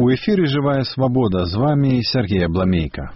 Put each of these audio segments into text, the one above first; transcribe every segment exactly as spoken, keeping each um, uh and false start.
У эфире «Живая свобода». С вами Сергей Абламейко.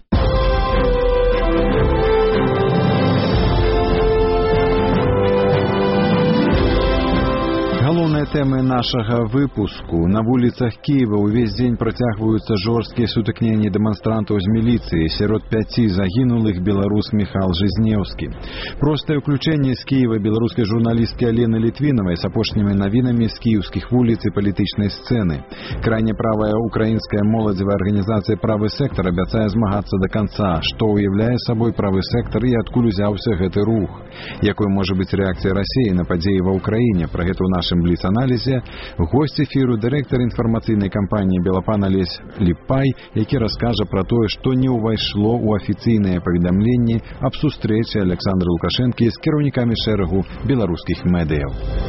Галоўныя тэмы нашага выпуску. На вуліцах Киева ўвесь дзень працягваюцца жорсткія сутыкненні дэманстрантаў з міліцыі. Сярод пяці загінулых беларус Михаил Жизнеўскі. Простае ўключэнне з Киева беларускай журналісткі Алены Літвінавай з апошнімі навінамі з кіеўскіх вуліц і палітычнай сцэны. Крайне правая украінская моладзевая арганізацыя «Правы сектор» абяцае змагацца да канца. Што ўяўляе сабой правы сектор і адкуль узяўся гэты рух? Якой можа быць рэакцыя Расіі на падзеі ва ўкраіне? Пра гэта ў нашым бліц-аналізе госць эфіру дырэктар інфармацыйнай кампаніі «Белапан» Алесь Ліпай, які раскажа пра тое, што не ўвайшло ў афіцыйныя паведамленні аб сустрэчы Александра Лукашэнкі з кіраўнікамі шэрагу беларускіх медыяў.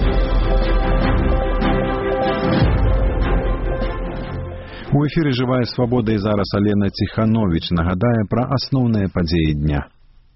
У эфіры «Живая свобода» і зараз Алена Ціхановіч нагадае пра асноўныя падзеі дня.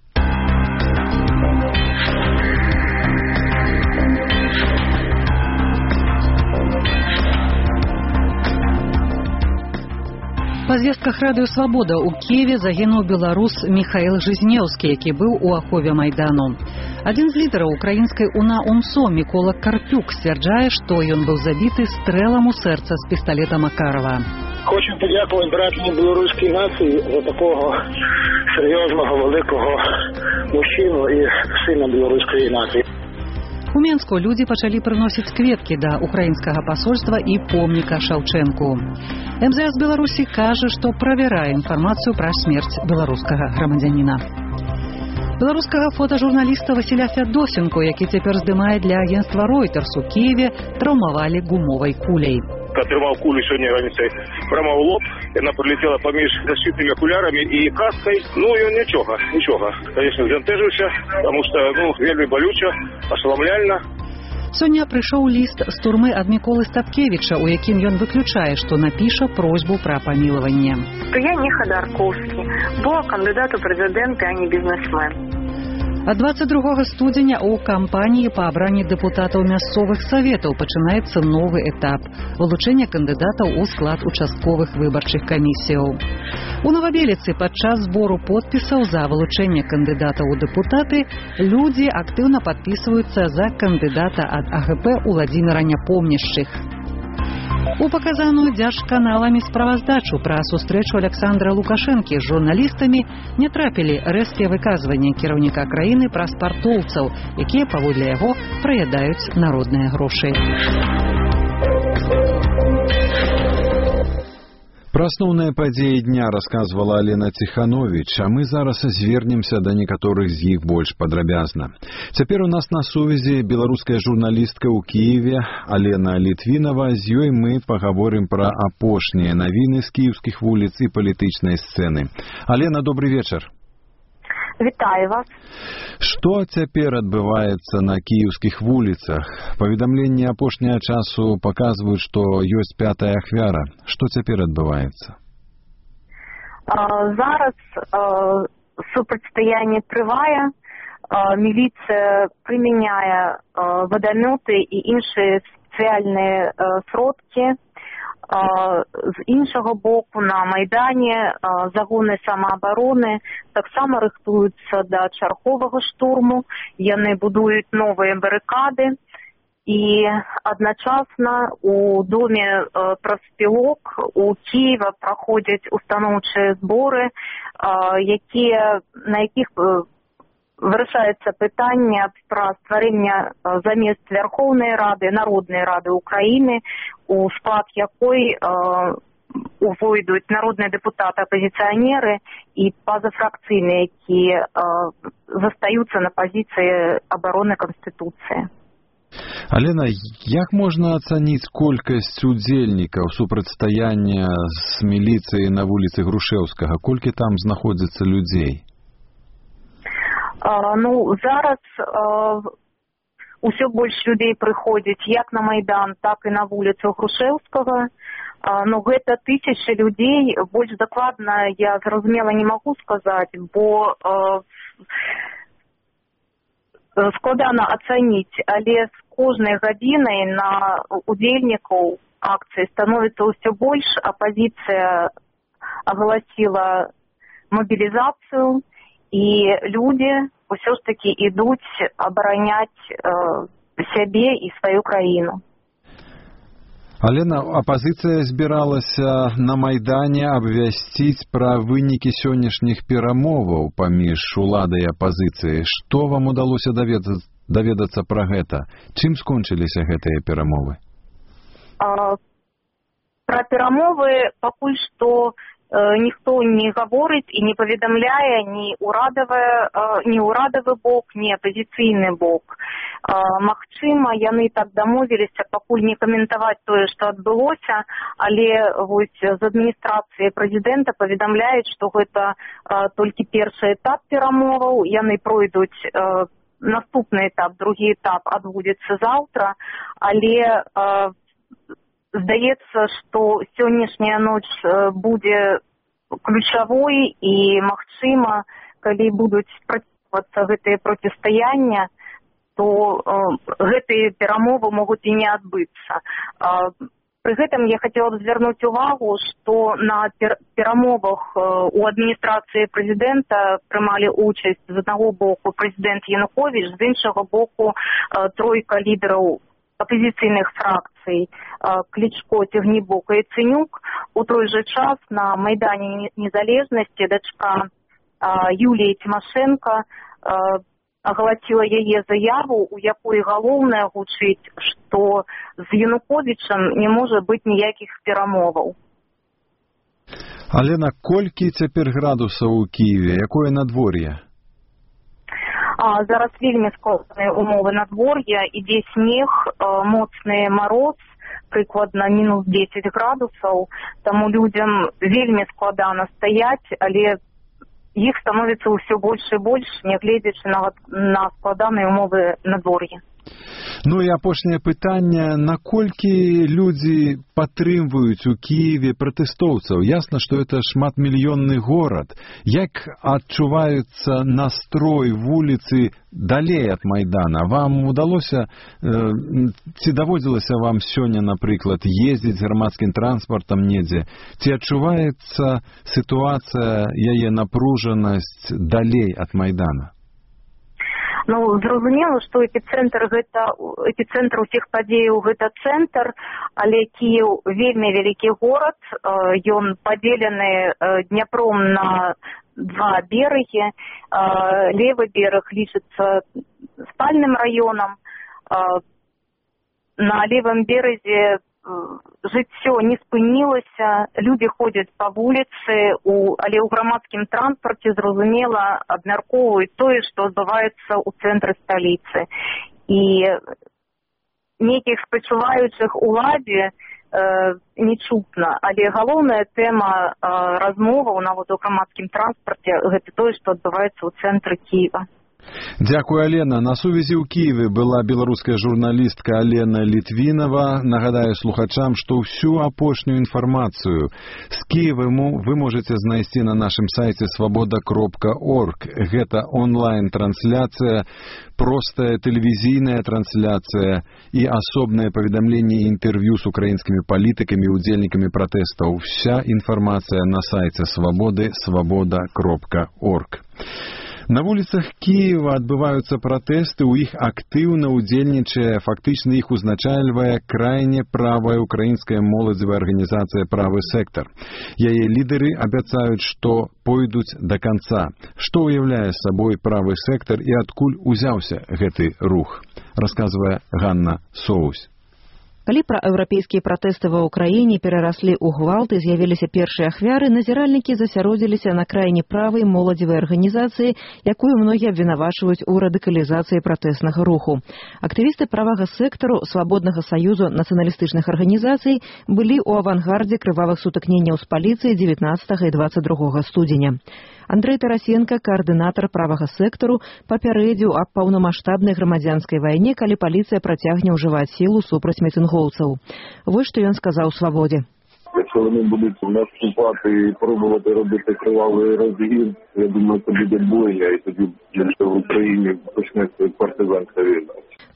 Па звестках радыё «Свабода» у Киеве загінуў беларус Михаил Жизнеўскі, які быў у ахове Майдану. Адзін з лідараў украінскай УНА УМСО Мікола Карпюк сцвярджае, што ён быў забіты стрэлам у сэрца з пісталета Макарова. Хочу подякувати братній білоруській нації за такого серйозного, великого мужчину і сина білоруської нації. У Менску людзі пачалі прыносіць кветкі да украінскага пасольства і помніка Шаўчэнку. эм зэ эс Беларусі кажа, што правярае інфармацыю пра смерць беларускага грамадзяніна. Беларускага фотажурналіста Васіля Фядосенко, які цяпер здымае для агенцтва Reuters у Киеве, траўмавалі гумовай куляй. Отрывал кулю сегодня раніцей прямо в лоб. Она пролетела поміж защитными окулярами и каской. Ну, и ничего, ничего. Конечно, збентежився, потому что, ну, вельми болюче, ошеломляльно. Сёння прыйшоў ліст з турмы ад Міколы Стапкевіча, у якім ён выключае, што напіша просьбу пра памілаванне. Я не Ходорковскі, бо кандыдат у прэзідэнты, а не бізнесмен. А двадцать другога студзеня у кампаніі па абранні дэпутатаў мясцовых саветаў пачынаецца новы этап – вылучэнне кандыдатаў у склад участковых выбарчых камісіяў. У Новабеліцы падчас збору подпісаў за вылучэнне кандыдатаў у дэпутаты людзі актыўна падпісваюцца за кандыдата ад а гэ пэ Уладзіміра Няпомняшчых. У паказаную дзяржканаламі справаздачу пра сустрэчу Александра Лукашэнкі з журналістамі не трапілі рэзкія выказванні кіраўніка краіны пра спартоўцаў, якія, паводле яго, праядаюць народныя грошы. Пра асноўныя падзеі дня расказвала Алена Ціхановіч, а мы зараз звернемся да некаторых з іх больш падрабязна. Цяпер у нас на сувязі беларуская журналістка ў Киеве Алена Літвінава. З ёй мы пагаворым пра апошнія навіны з кіеўскіх вуліц і палітычнай сцэны. Алена, добрый вечар. Вітаю вас. Што цяпер адбываецца на кіеўскіх вуліцах? Паведамленні апошняга часу паказваюць, што ёсць пятая ахвяра. Што цяпер адбываецца? Зараз супрацьстаянне трывае. Міліцыя прымяняе вадамёты і іншыя спецыяльныя сродкі. З іншага боку на Майдане загоны самаабароны таксама рыхтуюцца да чарговага штурму, яны будуюць новыя барыкады і адначасна у доме прафспілок у Киева праходзяць устаноўчыя зборы, якія, на якіх вырашаецца пытанне пра стварэнне замест Вярхоўнай Рады, Народнай Рады Украіны, у склад якой увойдуць народныя дэпутаты-апазіцыянеры і пазафракцыйныя, якія застаюцца на пазіцыі абароны Канстытуцыі. Алена, як можна ацаніць колькасць удзельнікаў супрацьстаяння з міліцыяй на вуліцы Грушэўскага? Колькі там знаходзіцца людзей? Ну, зараз усё больш людзей прыходзіць як на Майдан, так і на вуліцу Грушэўскага. Но гэта тысячы людзей, больш дакладна я зразумела не магу сказаць, бо складана ацаніць, але з кожнай гадзінай на удзельнікаў акций становится все больше. Оппозиция оголосила мобилизацию, и люди все ж таки идут оборонять э, себе и свою краину. Алена, апозіцыя збіралася на Майдане абвясціць пра вынікі сённяшніх перамоваў паміж уладай і апазіцыяй. Што вам удалося даведацца, даведацца пра гэта? Чым скончыліся гэтыя перамовы? А, пра перамовы пакуль што ніхто не гаворыць і не паведамляе ні ўрадавы, ні ўрадавы бок, ні апазіцыйны бок. Магчыма, яны так дамовіліся пакуль не каментаваць тое, што адбылося, але вось з адміністрацыі прэзідэнта паведамляюць, што гэта толькі першы этап перамоваў, яны пройдуць наступны этап, другі этап адбудзецца заўтра, але здаецца, што сённяшняя ноч будзе ключавой і, магчыма, калі будуць працягвацца гэтыя процістаяння, то э, гэтыя перамовы могуць і не адбыцца. Э, пры гэтым я хацела б звярнуць увагу, што на пер перамовах э, у адміністрацыі прэзідэнта прымалі учасць з аднаго боку прэзідэнт Януковіч, з іншага боку э, тройка лідараў апозіцыйных фракцый Клічко, Цягнібок і Яценюк. У той жа час на Майдане Незалежнасці дачка Юлія Тимошенко агаласіла яе заяву, у якой галоўнае гучыць, што з Януковічам не можа быць ніякіх перамоваў. Алена, колькі цяпер градусаў у Кіеве? Якое надвор'е? А, зараз вельмі складаныя умовы надвор'я, ідзе снег, моцны мароз, прыкладна мінус дзесяць градусаў, таму людзям вельмі складана стаяць, але іх становіцца ўсё больш і больш, нягледзячы на, на складаныя умовы надвор'я. Ну і апошняе пытанне, наколькі людзі падтрымваюць у Кіеве пратэстоўцаў? Ясна, што это шматмільённы горад. Як адчуваецца настрой вуліцы далей ад Майдана? Вам удалося, э, ці даводзілася вам сёння, напрыклад, ездзіць грамадскім транспартам недзе? Ці адчуваецца сітуацыя, яе напружанасць далей ад Майдана? Ну, зразумела, што эпіцэнтр гэта эпіцэнтр усіх падзеяў гэта цэнтр, але Кіеў вельмі вялікі горад, ён падзелены Дняпром на два берагі. Левы бераг лічыцца спальным раёнам. На левым беразе жыццё не спынілася, людзі ходзяць па вуліцы, у, але ў грамадскім транспарце, зразумела, абмяркоўваюць тое, што адбываецца ў цэнтры сталіцы. І нейкіх спачуваючых уладзе э, не чутна, але галоўная тэма э, размоваў нават у грамадскім транспарце гэта тое, што адбываецца ў цэнтры Кіева. Дзякуй, Алена. На сувязі ў Киеве была беларуская журналістка Алена Літвінава. Нагадаю слухачам, што ўсю апошнюю інфармацыю з Киева вы можаце знайсці на нашым сайце свабода кропка орг. Гэта онлайн-трансляцыя, простая тэлевізійная трансляцыя і асобнае паведамленне і інтэрв'ю з украінскімі палітыкамі і удзельнікамі пратэстаў. Вся інфармацыя на сайце свабоды свабода кропка орг. На вуліцах Кіева адбываюцца пратэсты, у іх актыўна удзельнічае, фактычна іх узначальвае крайне правая украінская моладзевая арганізацыя «Правы сектар». Яе лідары абяцаюць, што пойдуць да канца. Што ўяўляе сабой «Правы сектар» і адкуль узяўся гэты рух, расказвае Ганна Соусь. Калі праеўрапейскія пратэсты ва ўкраіне перараслі ў гвалт і з'явіліся першыя ахвяры, назіральнікі засяродзіліся на крайне правай моладзевай арганізацыі, якую многія абвінавачваюць у радыкалізацыі пратэснага руху. Актывісты правага сектару Свабоднага саюзу нацыяналістычных арганізацый былі ў авангардзе крывавых сутыкненняў з паліцыяй дзевятнаццатага і дваццаць другога студзеня. Андрэй Тарасенко, каардынатар правага сектару, папярэдзіў аб паўнамаштабнай грамадзянскай вайне, калі паліцыя працягне ўжываць сілу супраць мітынгоўцаў. Вось што ён сказаў «Свабодзе». Якщо вони будуть наступати і пробувати робити кривавий розгін, я думаю, це буде бойня, і тоді в Україні почнеться партизанська війна.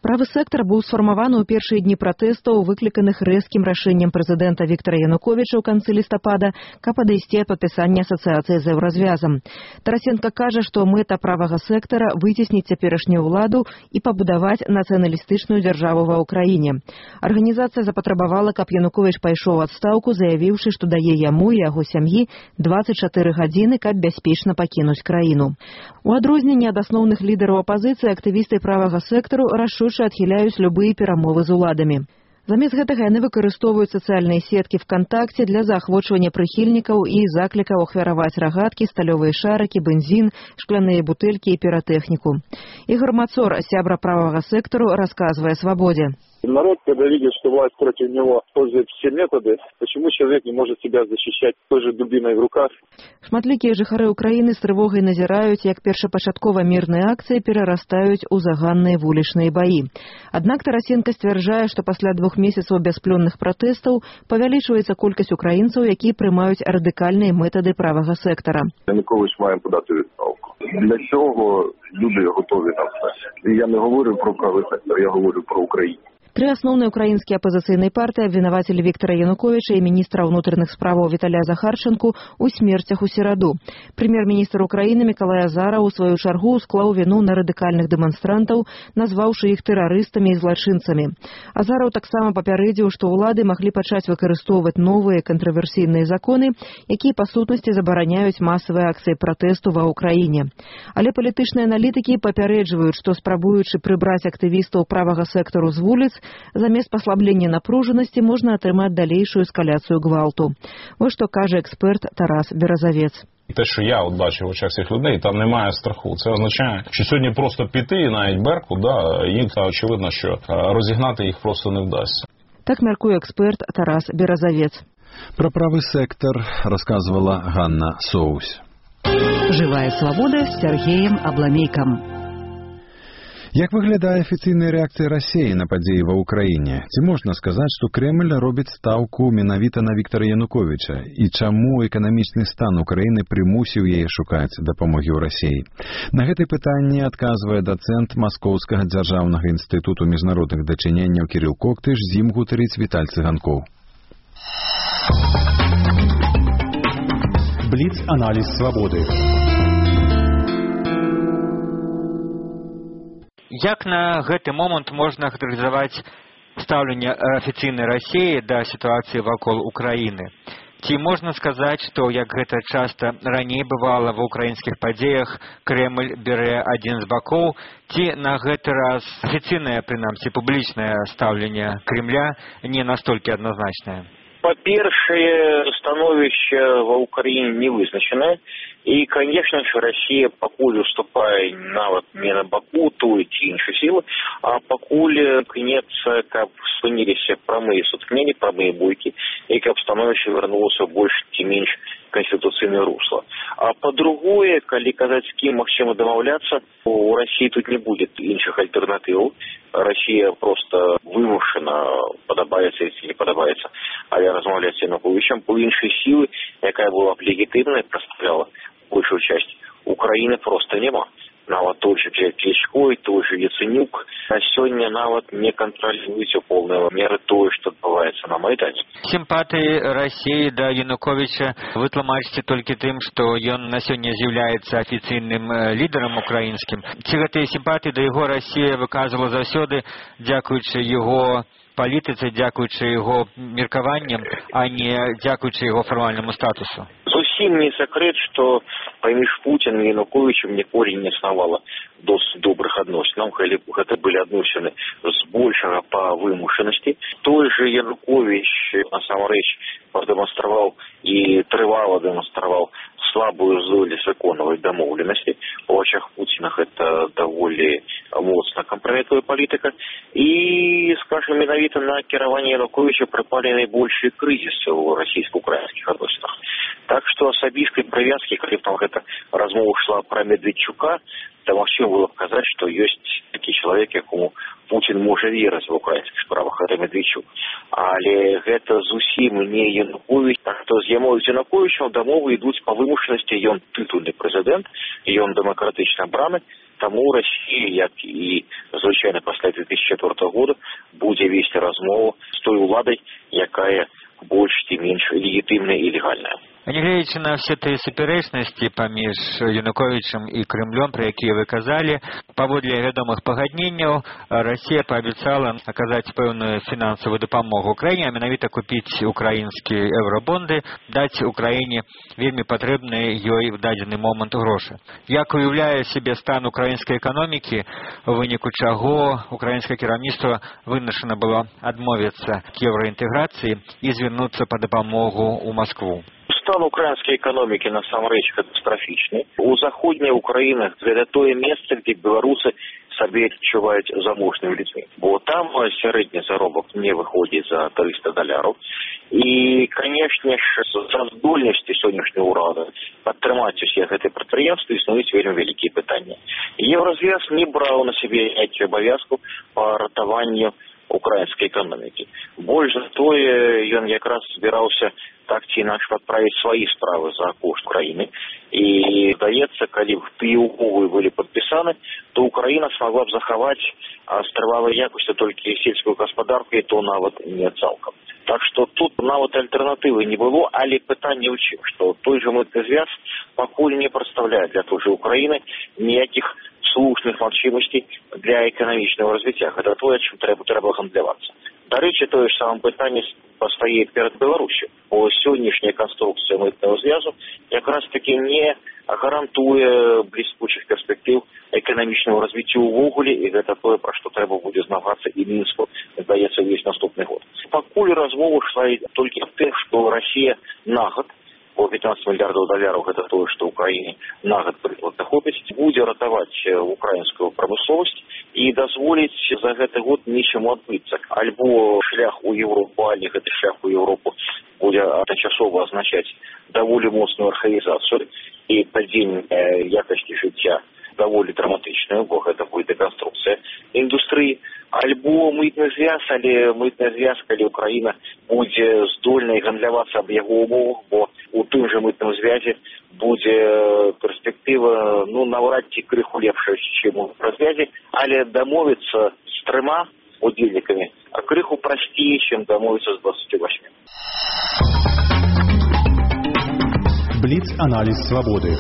Правы сектар быў сфармаваны ў першыя дні пратэстаў, выкліканых рэзкім рашэннем прэзідэнта Віктара Януковіча ў канцы лістапада, каб адысці ад падпісання асацыяцыі з еўразвязам. Тарасенко кажа, што мэта правага сектара выцесніць цяперашнюю ўладу і пабудаваць нацыяналістычную дзяржаву ва ўкраіне. Арганізацыя запатрабавала, каб Януковіч пайшоў у адстаўку, заявіўшы, што дае яму і яго сям'і дваццаць чатыры гадзіны, каб бяспечна пакінуць краіну. У адрозненне ад асноўных лідараў апазіцыі, актывісты правага сектару рашуча адхіляюць любыя перамовы з уладамі. Замест гэтага яны выкарыстоўваюць сацыяльныя сеткі ВКонтакце для заахвочвання прыхільнікаў і заклікаў ахвяраваць рагаткі, сталёвыя шарыкі, бензін, шкляныя бутэлькі і піратэхніку. Ігор Мацор, сябра правага сектару, расказвае «Свабодзе». Народ, когда видит, что власть против него использует все методы, почему человек не может себя защищать той же дубиной в руках? Шматлікія жыхары ўкраіны з трывогай назіраюць, як першапачаткова мірныя акцыі перарастаюць у заганныя вулічныя баі. Аднак Тарасенко сцвярджае, што пасля двух месяцаў бясплённых пратэстаў павялічваецца колькасць украінцаў, якія прымаюць радыкальныя метады правага сектара. Янукович має подати відставку. Для цього люди готові на все. І я не говорю про правий сектор, я говорю про Україну. Тры асноўныя украінскія апазіцыйныя партыі абвінавацілі Віктара Януковіча і міністра ўнутраных справаў Віталя Захарчанку ў смерцях у сераду. Прэм'ер-міністр Украіны Мікалай Азараў у сваю чаргу склаў віну на радыкальных дэманстрантаў, назваўшы іх тэрарыстамі і злачынцамі. Азараў таксама папярэдзіў, што ўлады маглі пачаць выкарыстоўваць новыя кантраверсійныя законы, якія па сутнасці забараняюць масавыя акцыі пратэсту ва ўкраіне. Але палітычныя аналітыкі папярэджваюць, што спрабуючы прыбраць актывістаў правага сектару з вуліц, замест паслаблення напружанасці можна атрымаць далейшую эскаляцыю гвалту. Вось што кажа експерт Тарас Березавець. Те, що я от бачив в очах цих людей, там немає страху. Це означає, що сьогодні просто піти і навіть Беркут, да, їм очевидно, що розігнати їх просто не вдасться. Так мяркуе експерт Тарас Березавець. Про правый сектор рассказывала Ганна Соусь. Живая свобода с Сергеем Абламейком. Як выглядае афіцыйная рэакцыя Расіі на падзеі ва ўкраіне? Ці можна сказаць, што Крэмль робіць стаўку менавіта на Віктара Януковіча? І чаму эканамічны стан Украіны прымусіў яе шукаць дапамогі ў Расіі? На гэтае пытанне адказвае дацэнт Маскоўскага дзяржаўнага інстытуту міжнародных дачыненняў Кірыл Коктыш, з ім гутарыць Віталь Цыганкоў. Бліц-аналіз свабоды. Як на гэты момант можна характарызаваць стаўленне афіцыйнай Расіі да сітуацыі вакол Украіны? Ці можна сказаць, што, як гэта часта раней бывала ва ўкраінскіх падзеях, Крэмль бярэ адзін з бакоў, ці на гэты раз афіцыйнае, прынамсі, публічнае стаўленне Крэмля не настолькі адназначнае? Па-першае, становішча ва ўкраіне не вызначанае. І, конечно же, Россия пакуль уступае нават не на баку той ці іншай сілы, а пакуль кнецца, каб спыніліся прамыя сутыкненні, прамыя бойкі, і каб становішча вярнулася больш ці менш конституцыйнае русло. А по-другое, калі казаць, з кім магчыма дамаўляцца, у России тут не будет іншых альтэрнатываў. Россия просто вымушана, падабаецца ці не падабаецца, але размаўляць з Януковічам, бо іншай сілы, якая была б легітымнай, прадстаўляла большую часть Украины просто нема. Нават той же Кличко, той же Яценюк на сёння нават не кантралююць у полной меры тое, што адбываецца на Майдане. Сімпатыі Расіі да Януковіча вы тлумачыце толькі тым, што ён на сёння з'яўляецца афіцыйным лідарам украінскім. Ці гэтыя сімпатыі да яго Расія выказвала заўсёды, дзякуючы яго палітыцы, дзякуючы яго меркаванням, а не дзякуючы яго фармальнаму статусу? Зусім не секрет, што паміж Путіним і Януковічем ніколі не існавала досыць добрых адносінаў, калі гэта былі адносіны збольшага па вымушанасці. Той же Януковіч насамрэч прадэманстраваў і трывала дэманстраваў слабую здолю законавай дамоўленасці. У вачах Пуціна гэта даволі моцна кампраметная палітыка. І, скажем, менавіта на кіраванне Януковіча прыпалі найбольшыя крызісы ў расійска-украінскіх адносінах. Так што асабістай прывязкі, калі там гэта размова шла пра Медведчука, то магчыма было б казаць, што ёсць такі чалавек, якому Путін можа верыць в украінскіх справах, гэта Медведчук. Але гэта зусім не Януковіч. Так што з Януковічам дамовы ідуць па вымушанасці, ён тытульны прэзідэнт, ён дэмакратычна абраны. Таму Расія, як і звычайна пасля две тысячи Нягледзячы на все тыя супярэчнасці паміж Януковічам і Крымлём, пра якія вы казалі, паводле вядомых пагадненняў Расія паабяцала аказаць пэўную фінансавую дапамогу Украіне, а менавіта купіць украінскія еўрабонды, даць Украіне вельмі патрэбныя ёй в дадзены момант грошы. Як уяўляе сябе стан украінскай эканомікі, у выніку чаго украінскае кіраўніцтва вымушана было адмовіцца к еўраінтэграцыі і звярнуцца па дапамогу ў Маскву? Стан украинской экономики насамрэч катастрофичный. У заходняй Украины это тое место, где белорусы себе адчуваюць заможнымі людьми. Бо там сярэдні заробак не выходит за триста долларов. И, конечно, за здольнасці сённяшняга ўрада падтрымаць усе гэтыя прадпрыемствы існуюць вельмі вялікія пытанні. Еўразвяз не браў на себе ніякіх абавязкаў па ратаванню украинской экономики. Больше тое, ён якраз збіраўся так ці інакш падправіць свае справы за кошт Украины. И, здаецца, калі б тыя умовы былі падпісаны, то Украина смогла б захаваць трывалай якасці толькі сельскую гаспадарку, і то нават не цалкам. Так что тут нават альтэрнатывы не было, але пытанне ў чым, што той же мытны звяз пакуль не прадстаўляе для той же Украины ніякіх слушных магчымасцей для эканамічнага развіцця. Гэта тое, чым трэба трэба гандлявацца. Дарэчы, тое ж самае пытанне пастае перад Беларусю. Бо сённяшняя канструкцыя мытнага звязу якраз таки не гарантуе бліскучых перспектыў эканамічнага развіцця ўвогуле, і гэта тое, пра што трэба будзе змагацца і Мінску, здаецца, увесь наступны год. Пакуль размова шла толькі аб тым, што Расія на год по пятнадцать миллиардов долларов, это то, что Украине на год прыкладна хопіць, будзе ратаваць украінскую прамысловасць і дазволіць за гэты год нечаму адбыцца. Альбо шлях у Европу, альбо гэты шлях у Европу будзе адначасова азначаць даволі моцную архаізацыю і падзенне якасці жыцця даволі драматычную, бо гэта будзе дэканструкцыя індустрыі. Альбо мытны звяз, але мытны звяз, калі Украіна будзе здольнай гандлявацца аб яго умовах, бо у тым же мытным звязе будзе перспектыва, ну, наўрад ці крыху лепшая, чым у развязе, але дамовіцца з трыма удзельнікамі, а крыху прасцей, чым дамовіцца з двадцатью восьмю. Бліц-аналіз свабоды.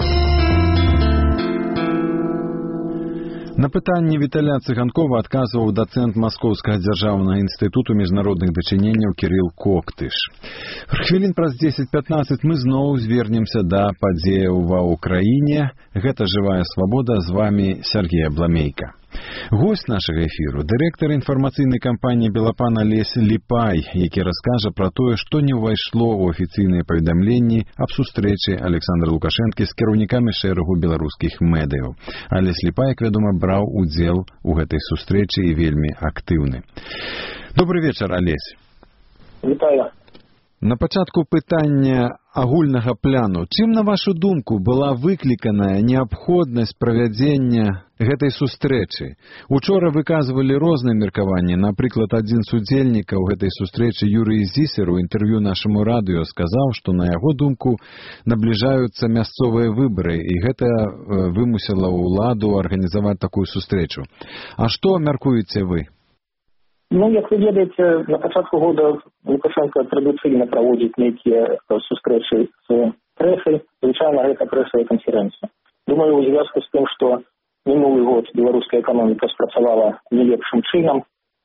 На пытанне Віталя Цыганкова адказваў дацэнт Маскоўскага дзяржаўнага інстытуту міжнародных дачыненняў Кірыл Коктыш. Хвілін праз дзесяць-пятнаццаць мы зноў звернемся да падзеяў ва ўкраіне. Гэта жывая свабода, з вамі Сергей Абламейка. Гость нашага эфіру — дырэктар інфармацыйнай кампаніі «Белапан» Алесь Ліпай, які раскажа пра тое, што не ўвайшло ў афіцыйныя паведамленні аб сустрэчы Александра Лукашэнкі з кіраўнікамі шэрагу беларускіх медыяў. Алесь Ліпай, як вядома, браў удзел у гэтай сустрэчы і вельмі актыўны. Добры вечар, Алесь. Вітаю. На пачатку пытання агульнага пляну. Чым, на вашу думку, была выкліканая неабходнасць правядзення гэтай сустрэчы? Учора выказвалі розныя меркаванні. Напрыклад, адзін з удзельнікаў гэтай сустрэчы, Юрый Зісер, у інтэрв'ю нашаму радыё сказаў, што, на яго думку, набліжаюцца мясцовыя выбары, і гэта вымусіла ўладу арганізаваць такую сустрэчу. А што мяркуеце вы? Ну, як вы ведаеце, на пачатку года Лукашенко традыцыйна праводзіць нейкія сустрэчы з прэсай, звычайна гэта прэсавая канферэнцыя. Думаю, у звязку з тым, што мінулы год беларуская эканоміка спрацавала не лепшым чынам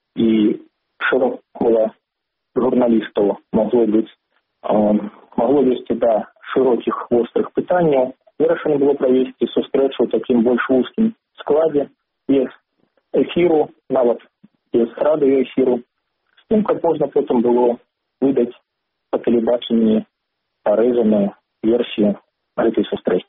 і шырок кола журналістаў магло быць, магло весці да шырокіх вострых пытанняў, вырашана было правесці сустрэчу ў такім больш вузкім складзе, без эфіру, нават без радыёэфіру, з тым, каб можна потым было выдаць па тэлебачанні парэзаную версію гэтай сустрэчы.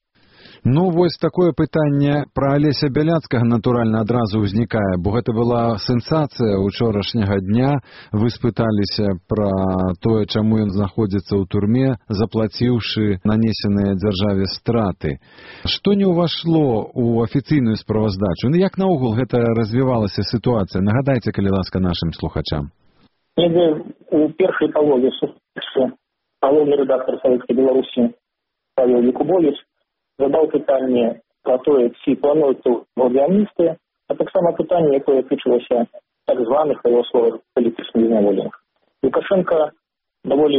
Ну, вось такое пытанне пра Алеся Бяляцкага, натуральна, адразу ўзнікае, бо гэта была сенсацыя учорашняга дня. Вы спыталіся пра тое, чаму ён знаходзіцца ў турме, заплаціўшы нанесеныя дзяржаве страты. Што не ўвайшло ў афіцыйную справаздачу? Ну, як наогул гэта развівалася сітуацыя? Нагадайце, калі ласка, нашым слухачам. Недзе у першай палове сустрэчы галоўны рэдактар Савецкай Беларусі Павел Якубович задаў пытанне пра тое, ці плануюцца амністыя, а таксама пытанне, якое тычылася так званых, па яго словах, палітычных зняволеных. Лукашенко даволі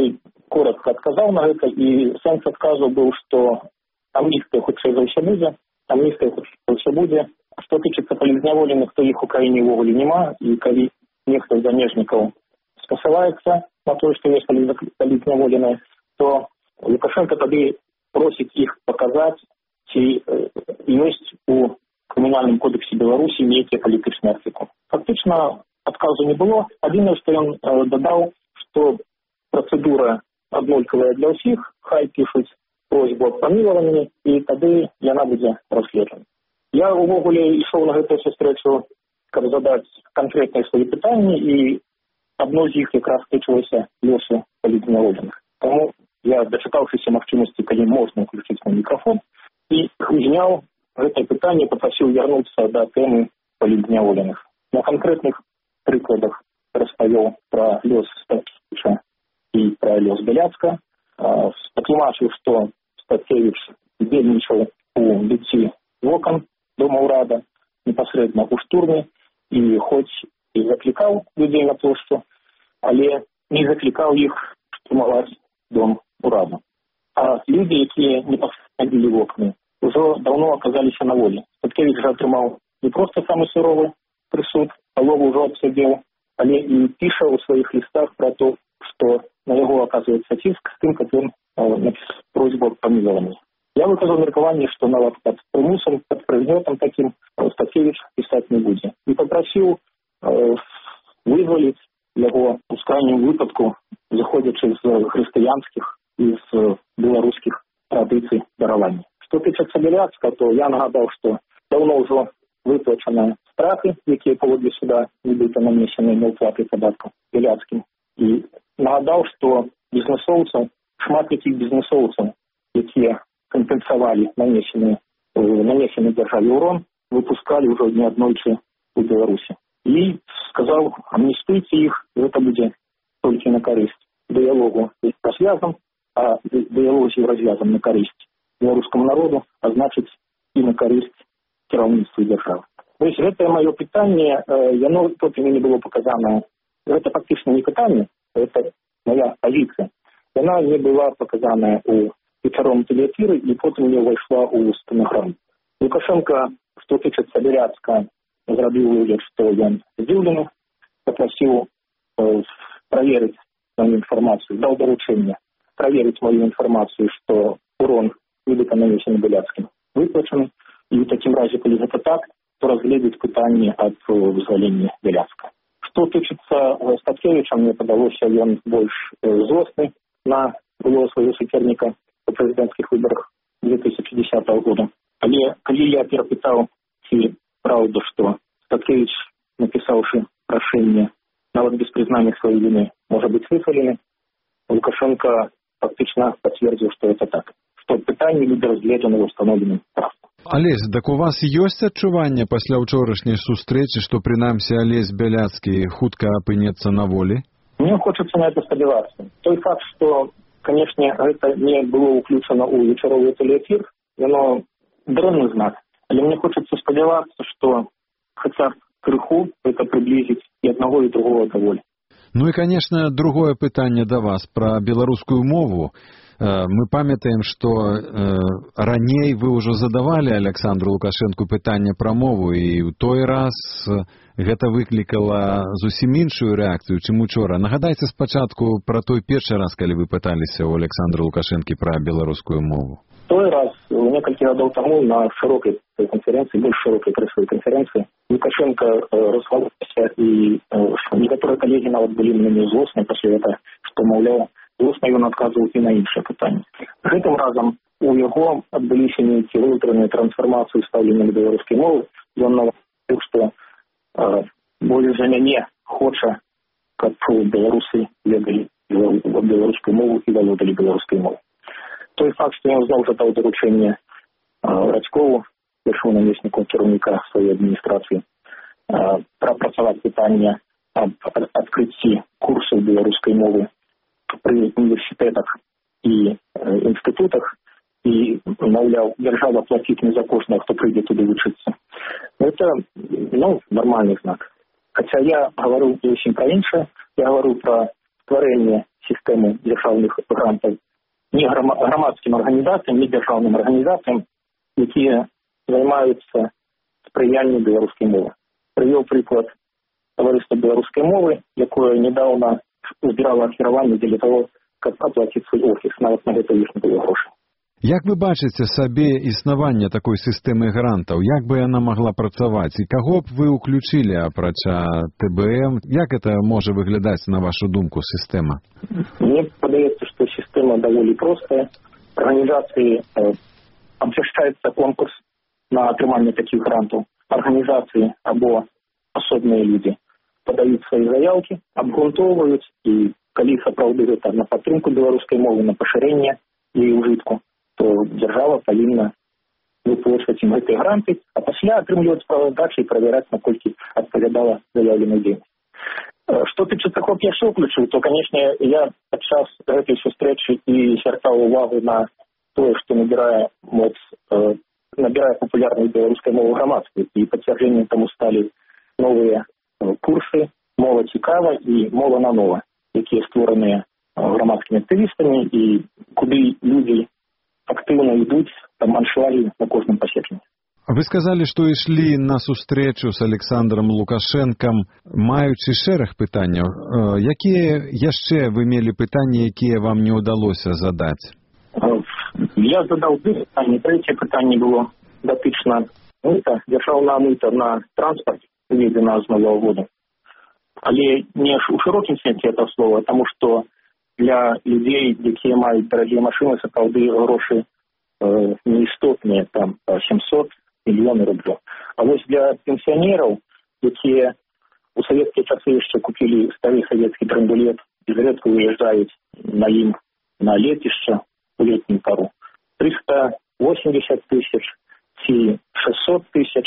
коротко адказаў на гэта, і сэнс адказу быў, што амністыя хутчэй за ўсё будзе, амністыя хутчэй за ўсё будзе. Што тычыцца палітзняволеных, то іх у краіне ўвогуле няма, і калі нехта з замежнікаў спасылаецца на тое, што ёсць палітзняволеныя, то Лукашенко тады просіць іх паказаць, ці ёсць у крымінальным кодексе Беларусі нейкія палітычныя артыкулы. Фактычна адказу не было. Адзінае, што ён дадаў, што працэдура аднолькавая для ўсіх, хай пішуць просьбу аб памілаванні, і тады яна будзе расследавана. Я ўвогуле ішоў на гэтую сустрэчу, каб задаць канкрэтныя свае пытанні, і адно з іх якраз тычылася лёсу палітзняволеных. Таму я, дачакаўшыся магчымасці, калі можна ўключыць мой мікрафон, і зняў гэтае пытанне, папрасіў вярнуцца да тэмы палітзняволеных. На канкрэтных прыкладах распавёў пра лёс Статкевіча і пра лёс Беляцка. Патлумачыў, што Статкевіч удзельнічаў у біцці вокон дома ўрада непасрэдна ў штурме, і хоць і заклікаў людзей на плошчу, але не заклікаў іх штурмаваць дом урада. А людзі, якія непасрэдна білі вокны, ужо даўно аказаліся на волі. Статкевіч жа атрымаў не проста самы суровы прысуд, палову ўжо адсудзеў, але і піша ў сваіх лістах пра то, што на яго аказваецца ціск з тым, каб ён напісаў просьбу аб памілаванні. Я выказаў меркаванне, што нават пад прымусам, пад прыгнётам такім Статкевіч пісаць не будзе. І папрасіў вызваліць яго у крайнім выпадку, заходзячы з хрысціянскіх і з беларускіх традыцый даравання. Што тычыцца Беляцка, то я нагадаў, што даўно ўжо выплачаны штрафы, якія паводле суда нібыта нанесены на уплаты падаткаў Беляцкім. І нагадаў, што бізнесоўцаў, шмат якіх бізнесоўцаў, якія кампенсавалі нанесены, нанесены дзяржаве ўрон, выпускалі ўжо неаднойчы у Беларусі. І сказаў, амністуйце іх, гэта будзе толькі на карысць дыялогу з развязам, а дыялог з развязам на карысць беларускаму народу, а значыць і на карысць кіраўніцтву дзяржавы. Вось гэтае маё пытанне, яно потым не было паказана, гэта фактычна не пытанне, гэта моя пазіцыя. Яна не была паказаная ў вечаром тэлеэфіры, і потым не ўвайшла ў стэнаграму. Лукашенко, што тычыцца Беляцка, зрабіў выгляд, што ён здзіўлены, папрасіў э, праверыць мою інфармацыю, даў даручэнне праверыць мою інфармацыю, што урон нібыта нанесены Беляцкім выплачаны, і ў такім разе, калі гэта так, то разгледзець пытанне аб вызваленні Беляцка. Што тычыцца Статкевіча, мне падалося, ён больш злосны на былого свайго суперніка па прэзідэнцкіх выбарах две тысячи десятого года. Але калі я перапытаў, ці правда, што Статкевич, напісаўшы прашэнне, нават без прызнання сваёй віны, можа быць вызвалены, Лукашенко фактычна пацвердзіў, што это так. Што пытанне будзе разгледжана ў установленым порядку. Алесь, так у вас ёсць адчуванне пасля ўчорашняй сустрэчы, што прынамсі Алесь Бяляцкі хутка апынецца на волі? Мне хочацца на это спадзявацца. Той факт, што, канешне, гэта не было ўключана ў вечаровы тэлеэфір, яно дрэнны знак. Але мне хочацца спадзявацца, што хаця крыху гэта прыблізіць і аднаго і другого да волі. Ну і, конечно, другое пытанне да вас пра беларускую мову. Мы памятаем, што раней вы ўжо задавалі Александру Лукашенку пытанне пра мову, і ў той раз гэта выклікала зусім іншую рэакцыю, чым учора. Нагадайце спачатку пра той першы раз, калі вы пыталіся ў Александра Лукашэнкі пра беларускую мову. Той раз, некалькі гадоў таму, на шырокай канферэнцыі, больш шырокай прэсавай канферэнцыі, Лукашенко развалился, і некаторыя калегі нават былі на мяне злосныя пасля гэта, што, маўляў, злосна ён адказваў і на іншыя пытанні. Гэтым разам у яго адбыліся нейкія ўнутраныя трансфармацыі стаўлення да беларускай мовы. Ён нават, што болей за мяне хоча, каб беларусы ведалі беларускую мову і валодалі беларускай мовай. Той факт, што ён зноў жадаў даручэнне Радзькову, першаму намесніку кіраўніка сваёй адміністрацыі, прапрацаваць пытанне аб адкрыцці курсаў беларускай мовы пры універсітэтах і інстытутах, і, маўляў, дзяржава плаціць не за кожнага, хто прыйдзе туды вучыцца. Это, ну, нормальный знак. Хаця я гаварыў зусім пра іншае, я гаварыў пра стварэнне сістэмы дзяржаўных грантаў не грамадскім арганізацыям, не дзяржаўным арганізацыям, якія займаюцца спрыяннем беларускай мовы. Прывёў прыклад таварыства беларускай мовы, якое недавно збірала ахвяраванне для того, каб аплаціць свой офіс, нават на гэта іх не было грошай. Як вы бачыце сабе існаванне такой сістэмы грантаў? Як бы яна магла працаваць? І каго б вы ўключылі, апрача Тэ Бэ Эм? Як это можа выглядаць, на вашу думку, сістэма? Мне падаецца, што сістэма даволі простая. Арганізацыі э, абвяшчаецца конкурс на атрыманне такіх грантаў. Арганізацыі або асобныя людзі падаюць свае заяўкі, абгрунтоўваюць, і калі сапраўды гэта на падтрымку беларускай мовы, на пашырэнне яе ўжытку, то дзяржава павінна выплачваць ім гэтыя гранты, а пасля атрымліваць справаздачы і правяраць, наколькі адпавядала заяўленай дзейнасці. Што тычыцца хоць яшчэ ўключыў, то, канешне, я падчас гэтай сустрэчы і звяртаў увагу на тое, што набірае моц, э, набірае папулярнасць беларускай мовы грамадскай, і пацвярджэннем таму сталі новыя э, курсы «Мова цікава» і «Мова на нова», якія створаныя грамадскімі актывістамі, і куды людзі актыўна ідуць, там аншлагі на кожным паседжанні. Вы сказалі, што ішлі на сустрэчу з Александром Лукашэнкам, маючы шэраг пытанняў. Якія яшчэ вы мелі пытанні, якія вам не ўдалося задаць? Я задаў две пытанні. Трэцяе пытанне было датычна мыта, дзяржаўнага мыта на транспарт, уведзена з новага года. Але не ў шырокім сэнсе этого слова, таму што для людзей, якія маюць дарагія машыны, сапраўды грошы э, неістотныя, там сямсот мільёны рублёў. А вось для пенсіянераў, якія у савецкія часы яшчэ купілі стары савецкі драндулет і зрэдку выязджаюць на ім на лецішча у летнюю пару, триста восемьдесят тысяч ці шестьсот тысяч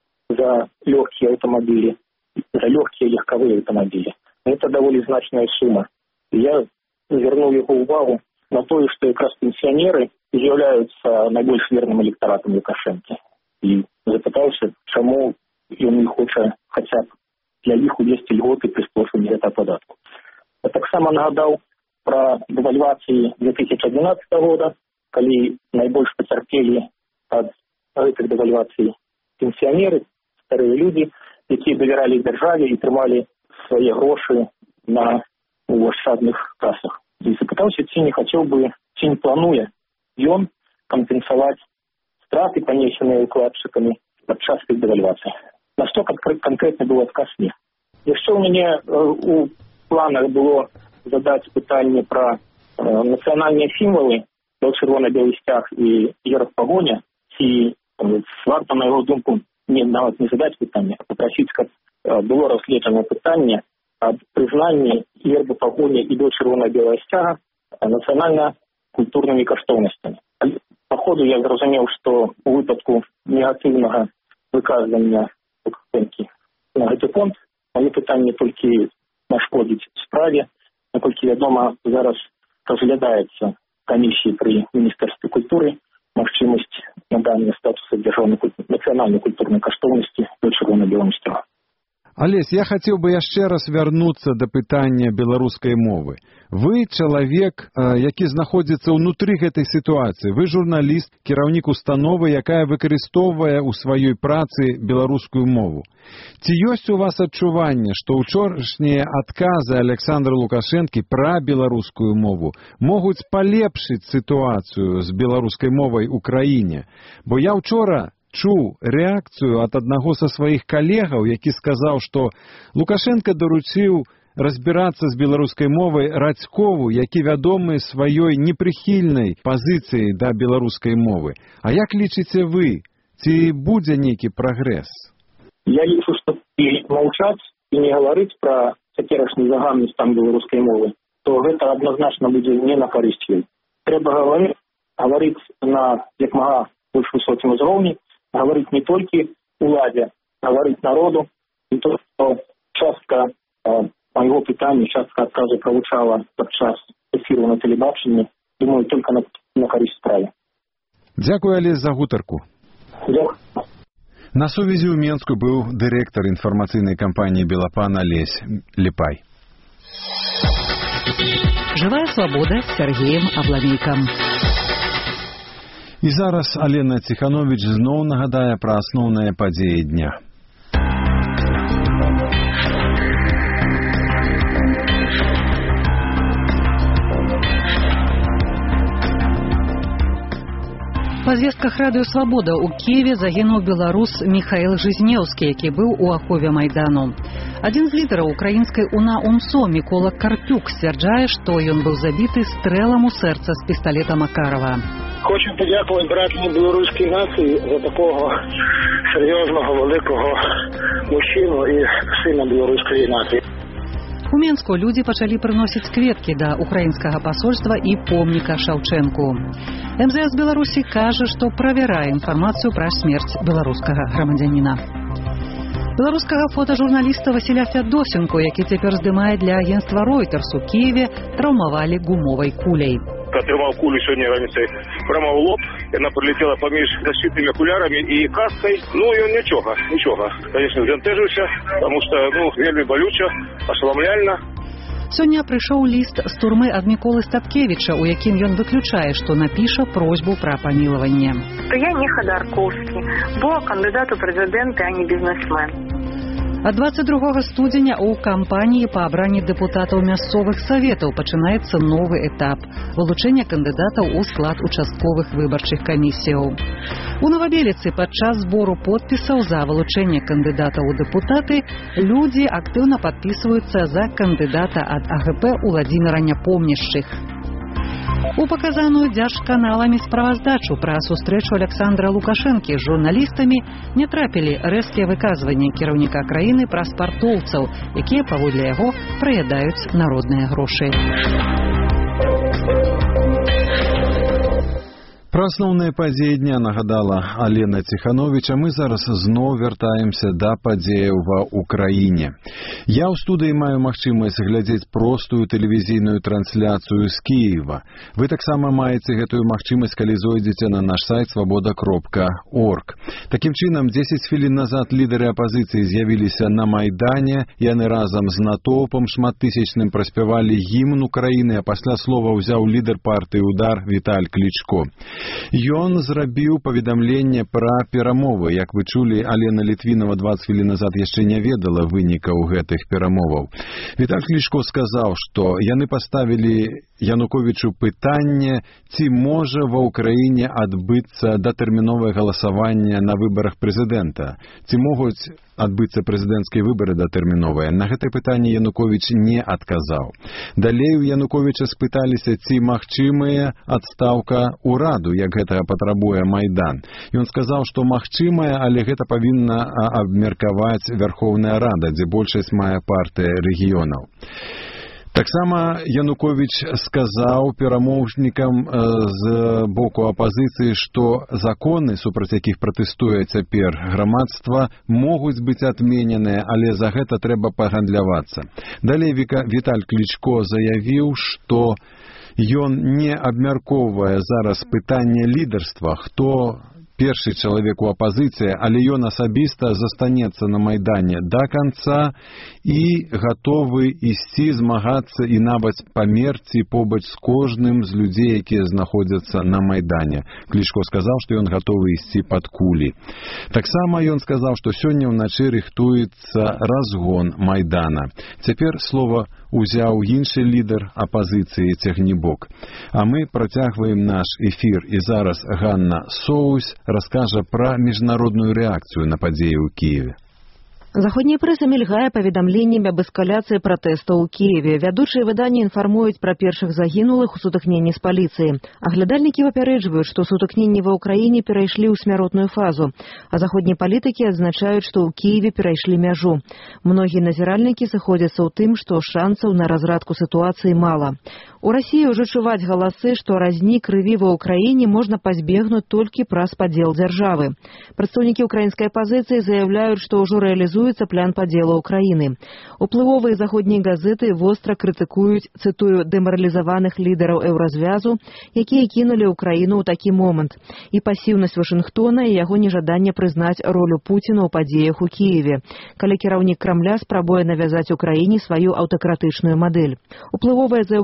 за легкие автомобили, за легкие легковые автомобили. Это довольно значная сумма. Я звернуў яго ўвагу на тое, што якраз пенсіянеры з'яўляюцца найбольш верным электаратам Лукашэнкі. І запытаўся, чаму ён не хоча хаця б для іх увесці льготы пры сплачванні гэтага падатку. Я таксама нагадаў пра дэвальвацыі две тысячи одиннадцатого года, калі найбольш пацярпелі ад гэтых дэвальвацый пенсіянеры, старыя людзі, якія давяралі дзяржаве і трымалі свае грошы на у ашчадных касах. І запытаўся, ці не хацеў бы, ці не плануе ён кампенсаваць страты, панесеныя укладчыкамі падчас тых дэвальвацый. На што канкрэтна быў адказ не. Яшчэ ў мяне э, у планах было задаць пытанне пра э, нацыянальныя сімвалы, чырвона-белы сцяг і герб пагоня, ці э, варта, на яго думку, не, нават не задаць пытанне, а папрасіць, каб э, было разгледжана пытанне об прызнанні герба пагоня і до чырвона-белага сцяга нацыянальна-культурнымі каштоўнасцямі. Па ходу я зразумеў, што у выпадку негатыўнага выказвання Лукашэнкі на гэты фонд мае пытанне толькі нашкодзіць справе. Наколькі вядома, зараз разглядаецца камісіі пры Міністэрстве культуры магчымасць надання статуса дзяржаўнай нацыянальнай культурнай каштоўнасці до чырвона-белага сцяга. Алесь, я хацеў бы яшчэ раз вярнуцца да пытання беларускай мовы. Вы чалавек, які знаходзіцца ўнутры гэтай сітуацыі. Вы журналіст, кіраўнік установы, якая выкарыстоўвае ў сваёй працы беларускую мову. Ці ёсць у вас адчуванне, што ўчорашнія адказы Александра Лукашэнкі пра беларускую мову могуць палепшыць сітуацыю з беларускай мовай у краіне? Бо я ўчора чуў рэакцыю ад аднаго са сваіх калегаў, які сказаў, што Лукашенко даручыў разбірацца з беларускай мовай Радзькову, які вядомы сваёй непрыхільнай пазіцыяй да беларускай мовы. А як лічыце вы, ці будзе нейкі прагрэс? Я лічу, што і маўчаць і не гаварыць пра цяперашні заганны стан беларускай мовы, то гэта адназначна будзе не на карысць ёй. Трэба гаварыць, гаварыць на як мага больш высокім узроўні, гаварыць не толькі уладзе, гаварыць народу, і то, што частка э, майго пытання, частка адказу прагучала падчас эфіру на тэлебачанні, думаю, толькі на, на карысць справе. Дзякуй, Алесь, за гутарку. Дзякуй. На сувязі ў Менску быў дырэктар інфармацыйнай кампаніі «Белапан» Алесь Ліпай. Живая свабода з Сергеем Абламейкам. І зараз Алена Ціхановіч зноў нагадае пра асноўныя падзеі дня. Па звестках радыё «Свабода» у Киеве загінуў беларус Міхаіл Жизнеўскі, які быў у ахове Майдану. Адзін з лідараў украінскай УНА УМСО Мікола Карпюк сцвярджае, што ён быў забіты стрэлам у сэрца з пісталета Макарова. Хочу подякувати братній білоруській нації за такого серйозного, великого мужчину і сина білоруської нації. У Менску людзі пачалі прыносіць кветкі да украінскага пасольства і помніка Шаўчэнку. эм зэ эс Беларусі кажа, што правярае інфармацыю пра смерць беларускага грамадзяніна. Беларускага фотажурналіста Васіля Фядосенко, які цяпер здымае для агенцтва Reuters у Киеве, траўмавалі гумовай куляй. Отрывал кулю сегодня раніцей прямо в лоб. Она прилетела поміж защитными окулярами и каской. Ну и он ничего, ничего. Конечно, збентежився, потому что, ну, вельми болюче, ошеломляльно. Сёння прыйшоў ліст з турмы ад Міколы Статкевіча, у якім ён выключае, што напіша просьбу пра памілаванне. Я не Ходорковский, бо кандидат у прэзідэнты, а не бізнесмен. А двадцать другога студзеня у кампаніі па абранні дэпутатаў мясцовых саветаў пачынаецца новы этап – вылучэння кандыдатаў у склад участковых выбарчых камісіяў. У Новабеліцы падчас збору подпісаў за вылучэнне кандыдатаў у дэпутаты людзі актыўна падпісваюцца за кандыдата ад а гэ пэ Уладзіміра Няпомняшчых. У паказаную дзяржканаламі справаздачу пра сустрэчу Александра Лукашэнкі з журналістамі не трапілі рэзкія выказванні кіраўніка краіны пра спартоўцаў, якія, паводле яго, праядаюць народныя грошы. Пра асноўныя падзеі дня нагадала Алена Ціхановіч, а мы зараз зноў вяртаемся да падзеяў ва ўкраіне. Я ў студыі маю магчымасць глядзець простую тэлевізійную трансляцыю з Кіева. Вы таксама маеце гэтую магчымасць, калі зойдзеце на наш сайт свабода кропка орг. Такім чынам, дзесяць хвілін назад лідары апазіцыі з'явіліся на Майдане, яны разам з натоўпам шматтысячным праспявалі гімн Украіны, а пасля слова ўзяў лідар партыі «Удар» Віталь Клічко. Ён зрабіў паведамленне пра перамовы. Як вы чулі, Алена Літвінова дваццаць хвілін назад яшчэ не ведала вынікаў гэтых перамоваў. Віталь Клічко сказаў, што яны паставілі Януковічу пытанне, ці можа ва ўкраіне адбыцца датэрміновае галасаванне на выбарах прэзідэнта, ці могуць адбыцца прэзідэнцкія выбары датэрміновыя. На гэтае пытанне Януковіч не адказаў. Далей у Януковіча спыталіся, ці магчымая адстаўка ўраду, як гэтага патрабуе Майдан. Ён сказаў, што магчымая, але гэта павінна абмеркаваць Вярхоўная Рада, дзе большасць мае партыя рэгіёнаў. Таксама Януковіч сказаў перамоўнікам з боку апазіцыі, што законы, супраць якіх пратэстуе цяпер грамадства, могуць быць адмененыя, але за гэта трэба пагандлявацца. Далей Віталь Клічко заявіў, што ён не абмяркоўвае зараз пытанне лідарства, хто першы чалавек у апазіцыі, але ён асабіста застанецца на Майдане да канца і гатовы ісці змагацца і нават памерці побач з кожным з людзей, якія знаходзяцца на Майдане. Клічко сказаў, што ён гатовы ісці пад кулі. Таксама ён сказаў, што сёння ўначы рыхтуецца разгон Майдана. Цяпер слова узяў іншы лідар апазіцыі Цягнібок. А мы працягваем наш эфір, і зараз Ганна Соусь раскажа пра міжнародную рэакцыю на падзеі ў Кіеве. Заходняя прэса мільгае паведамленнямі аб эскаляцыі пратэстаў у Кіеве. Вядучыя выданні інфармуюць пра першых загінулых у сутыкненні з паліцыяй. Аглядальнікі папярэджваюць, што сутыкненні ва ўкраіне перайшлі ў смяротную фазу, а заходнія палітыкі адзначаюць, што ў Кіеве перайшлі мяжу. Многія назіральнікі сыходзяцца ў тым, што шансаў на разрадку сітуацыі мала. У Расіі ўжо чуваць галасы, што разні крыві ва ўкраіне можна пазбегнуць толькі праз падзел дзяржавы. Прадстаўнікі ўкраінскай апазіцыі заяўляюць, што ўжо рэалізуецца план падзелу ўкраіны. Уплывовыя заходнія газеты востра крытыкуюць, цытую, дэмаралізаваных лідараў еўразвязу, якія кінулі ўкраіну ў такі момант, і пасіўнасць Вашынгтона і яго нежаданне прызнаць ролю Пуціна ў падзеях у Кіеве, калі кіраўнік Крамля спрабуе навязаць Украіне сваю аўтакратычную мадэль. Уплывовая The Wall Street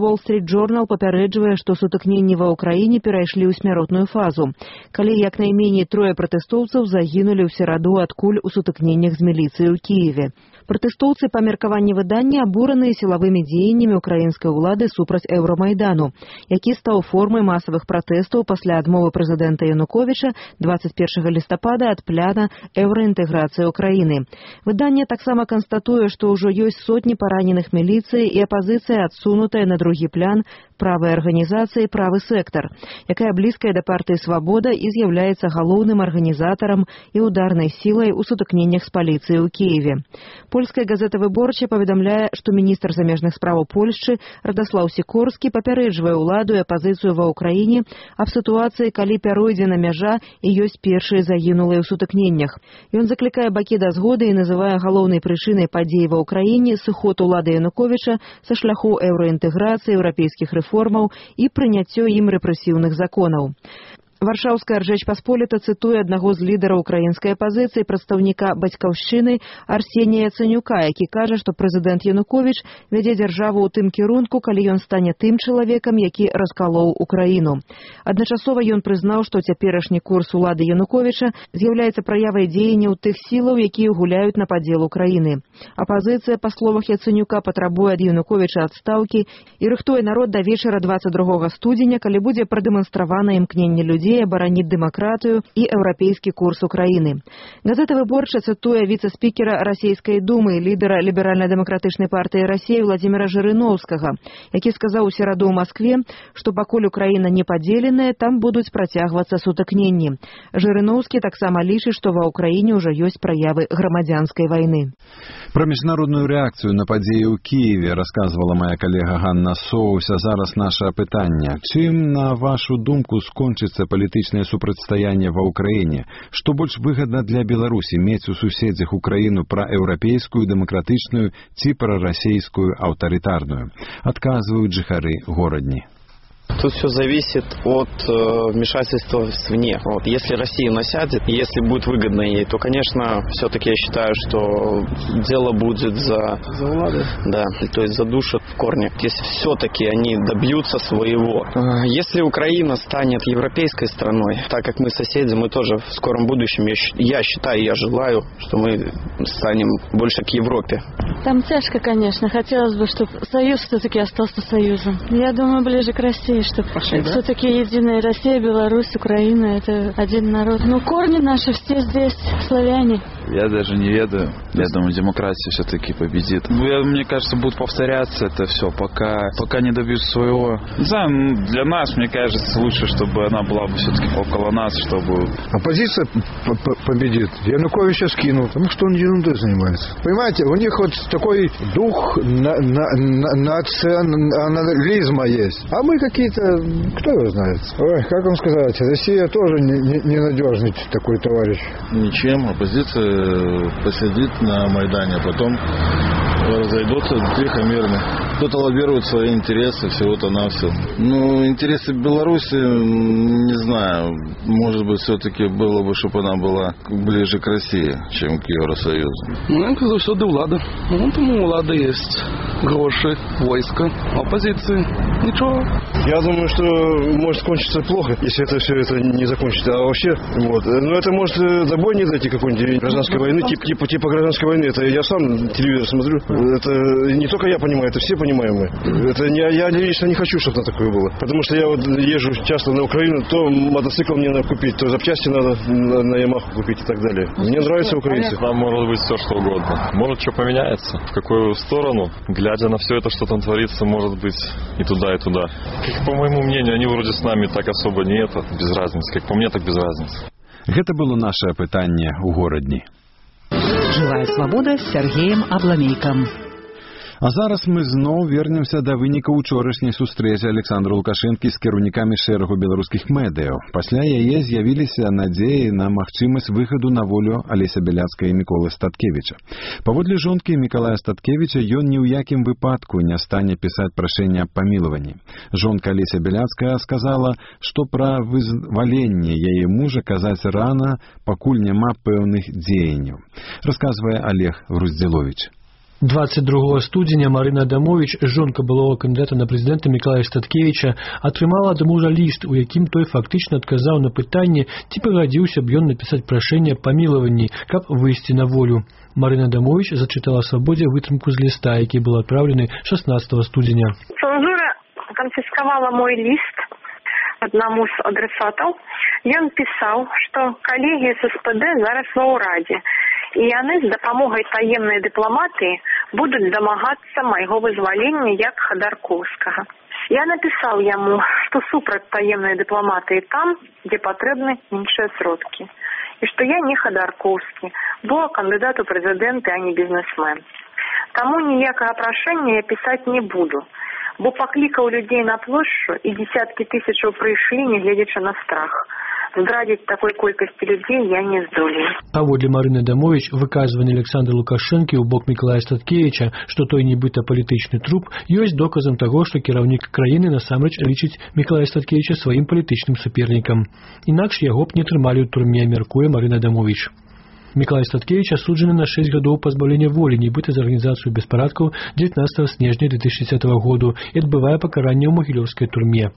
Journal папярэджвае, што сутыкненні ва ўкраіне перайшлі ў смяротную фазу, калі як найменей трое пратэстоўцаў загінулі ў сераду ад куль у сутыкненнях з міліцыяй у Кіеве. Пратэстоўцы па меркаванні выдання абураныя сілавымі дзеяннямі ўкраінскай улады супраць Еўрамайдану, які стаў формай масавых пратэстаў пасля адмовы прэзідэнта Януковіча дваццаць першага лістапада ад пляна еўраінтэграцыі ўкраіны. Выданне таксама канстатуе, што ўжо ёсць сотні параненых міліцыі і апазіцыя адсунутая на другі плян правай арганізацыі «Правы сектар», якая блізкая да партыі «Свабода» і з'яўляецца галоўным арганізатарам і ударнай сілай у сутыкненнях з паліцыяй у Кіеве. Польская газета «Выборча» паведамляе, што міністр замежных справаў Польшчы Радаслаў Сікорскі папярэджвае ўладу і апазіцыю ва ўкраіне аб сітуацыі, калі пяройдзена мяжа і ёсць першыя загінулыя ў сутыкненнях. Ён заклікае бакі да згоды і называе галоўнай прычынай падзей ва ўкраіне сыход улады Януковіча са шляху еўраінтэграцыі, еўрапейскіх рэформаў і прыняццё ім рэпрэсіўных законаў. Варшаўская Рэчпасполіта цытуе аднаго з лідараў украінскай апазіцыі, прадстаўніка бацькаўшчыны Арсенія Яцэнюка, які кажа, што прэзідэнт Януковіч вядзе дзяржаву ў тым кірунку, калі ён стане тым чалавекам, які раскалоў Украіну. Адначасова ён прызнаў, што цяперашні курс улады Януковіча з'яўляецца праявай дзеянняў тых сілаў, якія гуляюць на падзел Украіны. Апазіцыя, па словах Яцэнюка, патрабуе ад Януковіча адстаўкі і рыхтуе народ да вечара дваццаць другога студзеня, калі будзе прадэманстравана імкненне людзей абараніць дэмакратыю і еўрапейскі курс Украіны. Газета «Выборча» цытуе віцэ-спікера Расійскай думы, лідара ліберальна-дэмакратычнай партыі Расіі Владзіміра Жырыноўскага, які сказаў у сераду ў Маскве, што пакуль Украіна не падзеленая, там будуць працягвацца сутыкненні. Жырыноўскі таксама лічыць, што ва ўкраіне ўжо ёсць праявы грамадзянскай вайны. Пра міжнародную рэакцыю на падзеі ў Кіеве расказвала мая калега Ганна Соуся. Зараз наша пытанне. Чым, на вашу думку, скончыцца палітычнае супрацьстаянне ва ўкраіне? Што больш выгадна для Беларусі мець у суседзях Украіну праеўрапейскую, дэмакратычную ці прарасейскую аўтарытарную? Адказваюць жыхары горадні. Тут все зависит от э, вмешательства свне. Вот. Если Россия насядет, и если будет выгодно ей, то, конечно, все-таки я считаю, что дело будет за... За влады? Да, то есть задушат в корне. Если все-таки они добьются своего. Э, если Украина станет европейской страной, так как мы соседи, мы тоже в скором будущем, я, я считаю, я желаю, что мы станем больше к Европе. Там тяжко, конечно. Хотелось бы, чтобы Союз все-таки остался Союзом. Я думаю, ближе к России, чтобы Пошли, да? Все-таки единая Россия, Беларусь, Украина, это один народ. Но корни наши все здесь, славяне. Я даже не ведаю. Я думаю, демократия все-таки победит. Я, мне кажется, будет повторяться это все, пока, пока не добьются своего. Не знаю, для нас, мне кажется, лучше, чтобы она была бы все-таки около нас, чтобы... Оппозиция победит. Януковича скинул, потому что он ерундой занимается. Понимаете, у них вот такой дух на, на, на, национализма есть. А мы какие-то, кто его знает? Ой, как вам сказать, Россия тоже ненадежный не такой товарищ. Ничем, оппозиция посидит на Майдане, а потом разойдутся тихо, мирно. Кто-то лоббирует свои интересы, всего-то навсего. Ну, интересы Беларуси, не знаю, может быть, все-таки было бы, чтобы она была ближе к России, чем к Евросоюзу. Ну, я говорю, что до влады. Ну, тому влада есть. Гроши, войска, оппозиции. Ничего. Я думаю, что может кончиться плохо, если это все это не закончится. А вообще, вот. Но это может до боя не дойти какой-нибудь гражданской войны, типа, типа, типа гражданской войны. Это я сам телевизор смотрю. Это не только я понимаю, это все понимаем мы. Это не, я лично не хочу, чтобы такое было. Потому что я вот езжу часто на Украину, то мотоцикл мне надо купить, то запчасти надо на, на Ямаху купить и так далее. Мне нравятся украинцы. Там может быть все, что угодно. Может, что поменяется. В какую сторону, глядя на все это, что там творится, может быть и туда, и туда. Как, по моему мнению, они вроде с нами так особо не это, без разницы. Как по мне, так без разницы. Гэта было наше пытанне ў горадні. Живая свобода з Сергеем Абламейкам. А зараз мы зноў вернемся да выніка учорашняй сустрэчы Александра Лукашэнкі з кіраўнікамі шэрагу беларускіх медыяў. Пасля яе з'явіліся надзеі на магчымасць выхаду на волю Алеся Бяляцкага і Міколы Статкевіча. Паводле жонкі Мікалая Статкевіча, ён ні ў якім выпадку не стане пісаць прашэнне аб памілаванні. Жонка Алеся Бяляцкага сказала, што пра вызваленне яе мужа казаць рана, пакуль няма пэўных дзеянняў. Расказвае Олег Груздзіловіч. двадцать другого студзеня Марына Адамович, жонка былого кандыдата на прэзідэнта Мікалая Статкевіча, атрымала ад мужа ліст, у якім той фактычна адказаў на пытанне, ці пагадзіўся б ён напісаць прашэнне аб памілаванні, каб выйсці на волю. Марына Адамович зачытала «Свабодзе» вытрымку з ліста, які быў адпраўлены шаснаццатага студзеня. Цэнзура канфіскавала мой ліст аднаму з адресатаў. Ён пісаў, што калегі з эс пэ дэ зараз ва ўрадзе, і яны з дапамогай таемнай дыпламатыі будуць дамагацца майго вызвалення як Ходорковскага. Я напісаў яму, што супраць таемнай дыпламатыі там, дзе патрэбны іншыя сродкі, і што я не Ходорковскі, бо кандыдат у прэзідэнты, а не бізнесмен. Таму ніякага прашэння я пісаць не буду, бо паклікаў людзей на плошчу, і дзесяткі тысячаў прыйшлі, не гледзячы на страх. Здрадзіць такой колькасці людзей я не здолею. Паводле Марыны Адамович, выказванне Александра Лукашэнкі ў бок Мікалая Статкевіча, што той нібыта палітычны труп, ёсць доказам таго, што кіраўнік краіны насамрэч лічыць Мікалая Статкевіча сваім палітычным супернікам. Інакш яго б не трымалі ў турме, мяркуе Марына Адамович. Мікалай Статкевич асуджаны на шэсць гадоў пазбаўлення волі, нібыта за арганізацыю беспарадкаў дзевятнаццатага снежня две тысячи десятого году і адбывае пакаранне ў магілёўскай турме.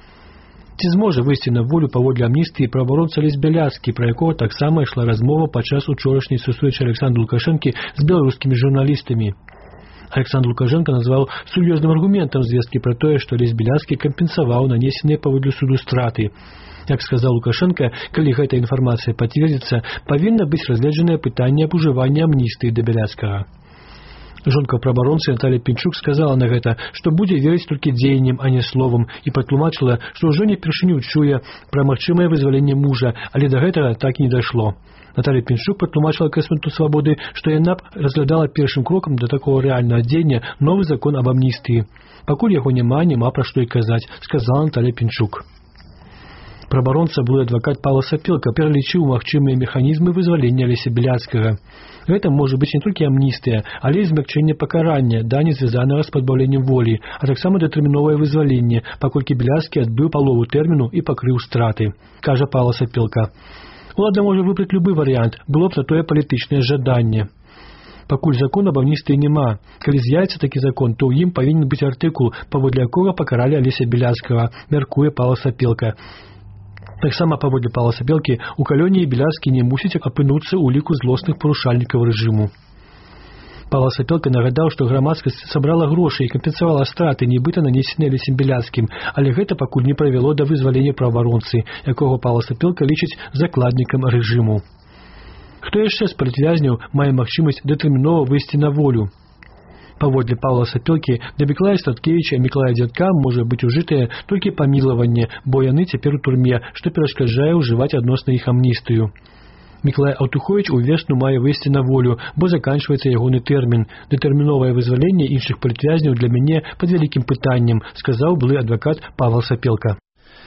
Ці зможа выйсці на волю паводле амністыі праваабаронца Алесь Бяляцкі, пра якога таксама ішла размова падчас учорашняй сустрэчы Александра Лукашэнкі з беларускімі журналістамі. Александр Лукашенко назваў сур'ёзным аргументам звесткі пра тое, што Алесь Бяляцкі кампенсаваў нанесеныя паводле суду страты. Як сказаў Лукашенко, калі гэта інфармацыя пацвердзіцца, павінна быць разгледжанае пытанне аб ужыванні амністыі да Бяляцкага. Жонка праваабаронцы Наталья Пінчук сказала на гэта, што будзе верыць толькі дзеяннем, а не словам, і патлумачыла, што ўжо не першыню чуе пра магчымае вызваленне мужа, але да гэтага так і не дайшло. Наталья Пінчук патлумачыла крэсменту «Свабоды», што яна б разглядала першым крокам да такого рэальнага дзеяння новы закон аб амністыі. Пакуль яго няма, няма пра што і казаць, сказала Наталья Пінчук. Праваабаронца былы адвакат Павла Сапелка пералічыў магчымыя механізмы вызвалення Алеся Бяляцкага. Гэта можа быць не толькі амністыя, але і змякчэнне пакарання, да не звязанага з пазбаўленнем волі, а таксама датэрміновае вызваленне, паколькі Бяляцкі адбыў палову тэрміну і пакрыў страты, кажа Павла Сапелка. Улада можа выбраць любы варыянт, было б на тое палітычнае жаданне. Пакуль закон аб амністыі няма. Калі з'явіцца такі закон, то ў ім павінен быць артыкул, паводле якога пакаралі Алеся Бяляцкага, мяркуе Павла Сапелка. Таксама паводле Павла Сапелкі, у калоніі Бяляцкі не мусіць апынуцца ў ліку злосных парушальнікаў рэжыму. Павла Сапелка нагадаў, што грамадскасць сабрала грошы і кампенсавала страты, нібыта нанесеныя Алесем Бяляцкім, але гэта пакуль не правяло да вызвалення праваабаронцы, якога Павла Сапелка лічыць закладнікам рэжыму. Хто яшчэ з палітвязняў мае магчымасць датэрмінова выйсці на волю? Паводле Павла Сапелкі, да Мікалая Статкевіча і Мікалая Дзядка можа быць ужытае толькі памілаванне, бо яны цяпер у турме, што перашкаджае ўжываць адносна іх амністыю. Мікалай Аўтуховіч увесну мае выйсці на волю, бо заканчваецца ягоны тэрмін. Датэрміновае вызваленне іншых палітвязняў для мяне пад вялікім пытаннем, сказаў былы адвакат Павел Сапелка.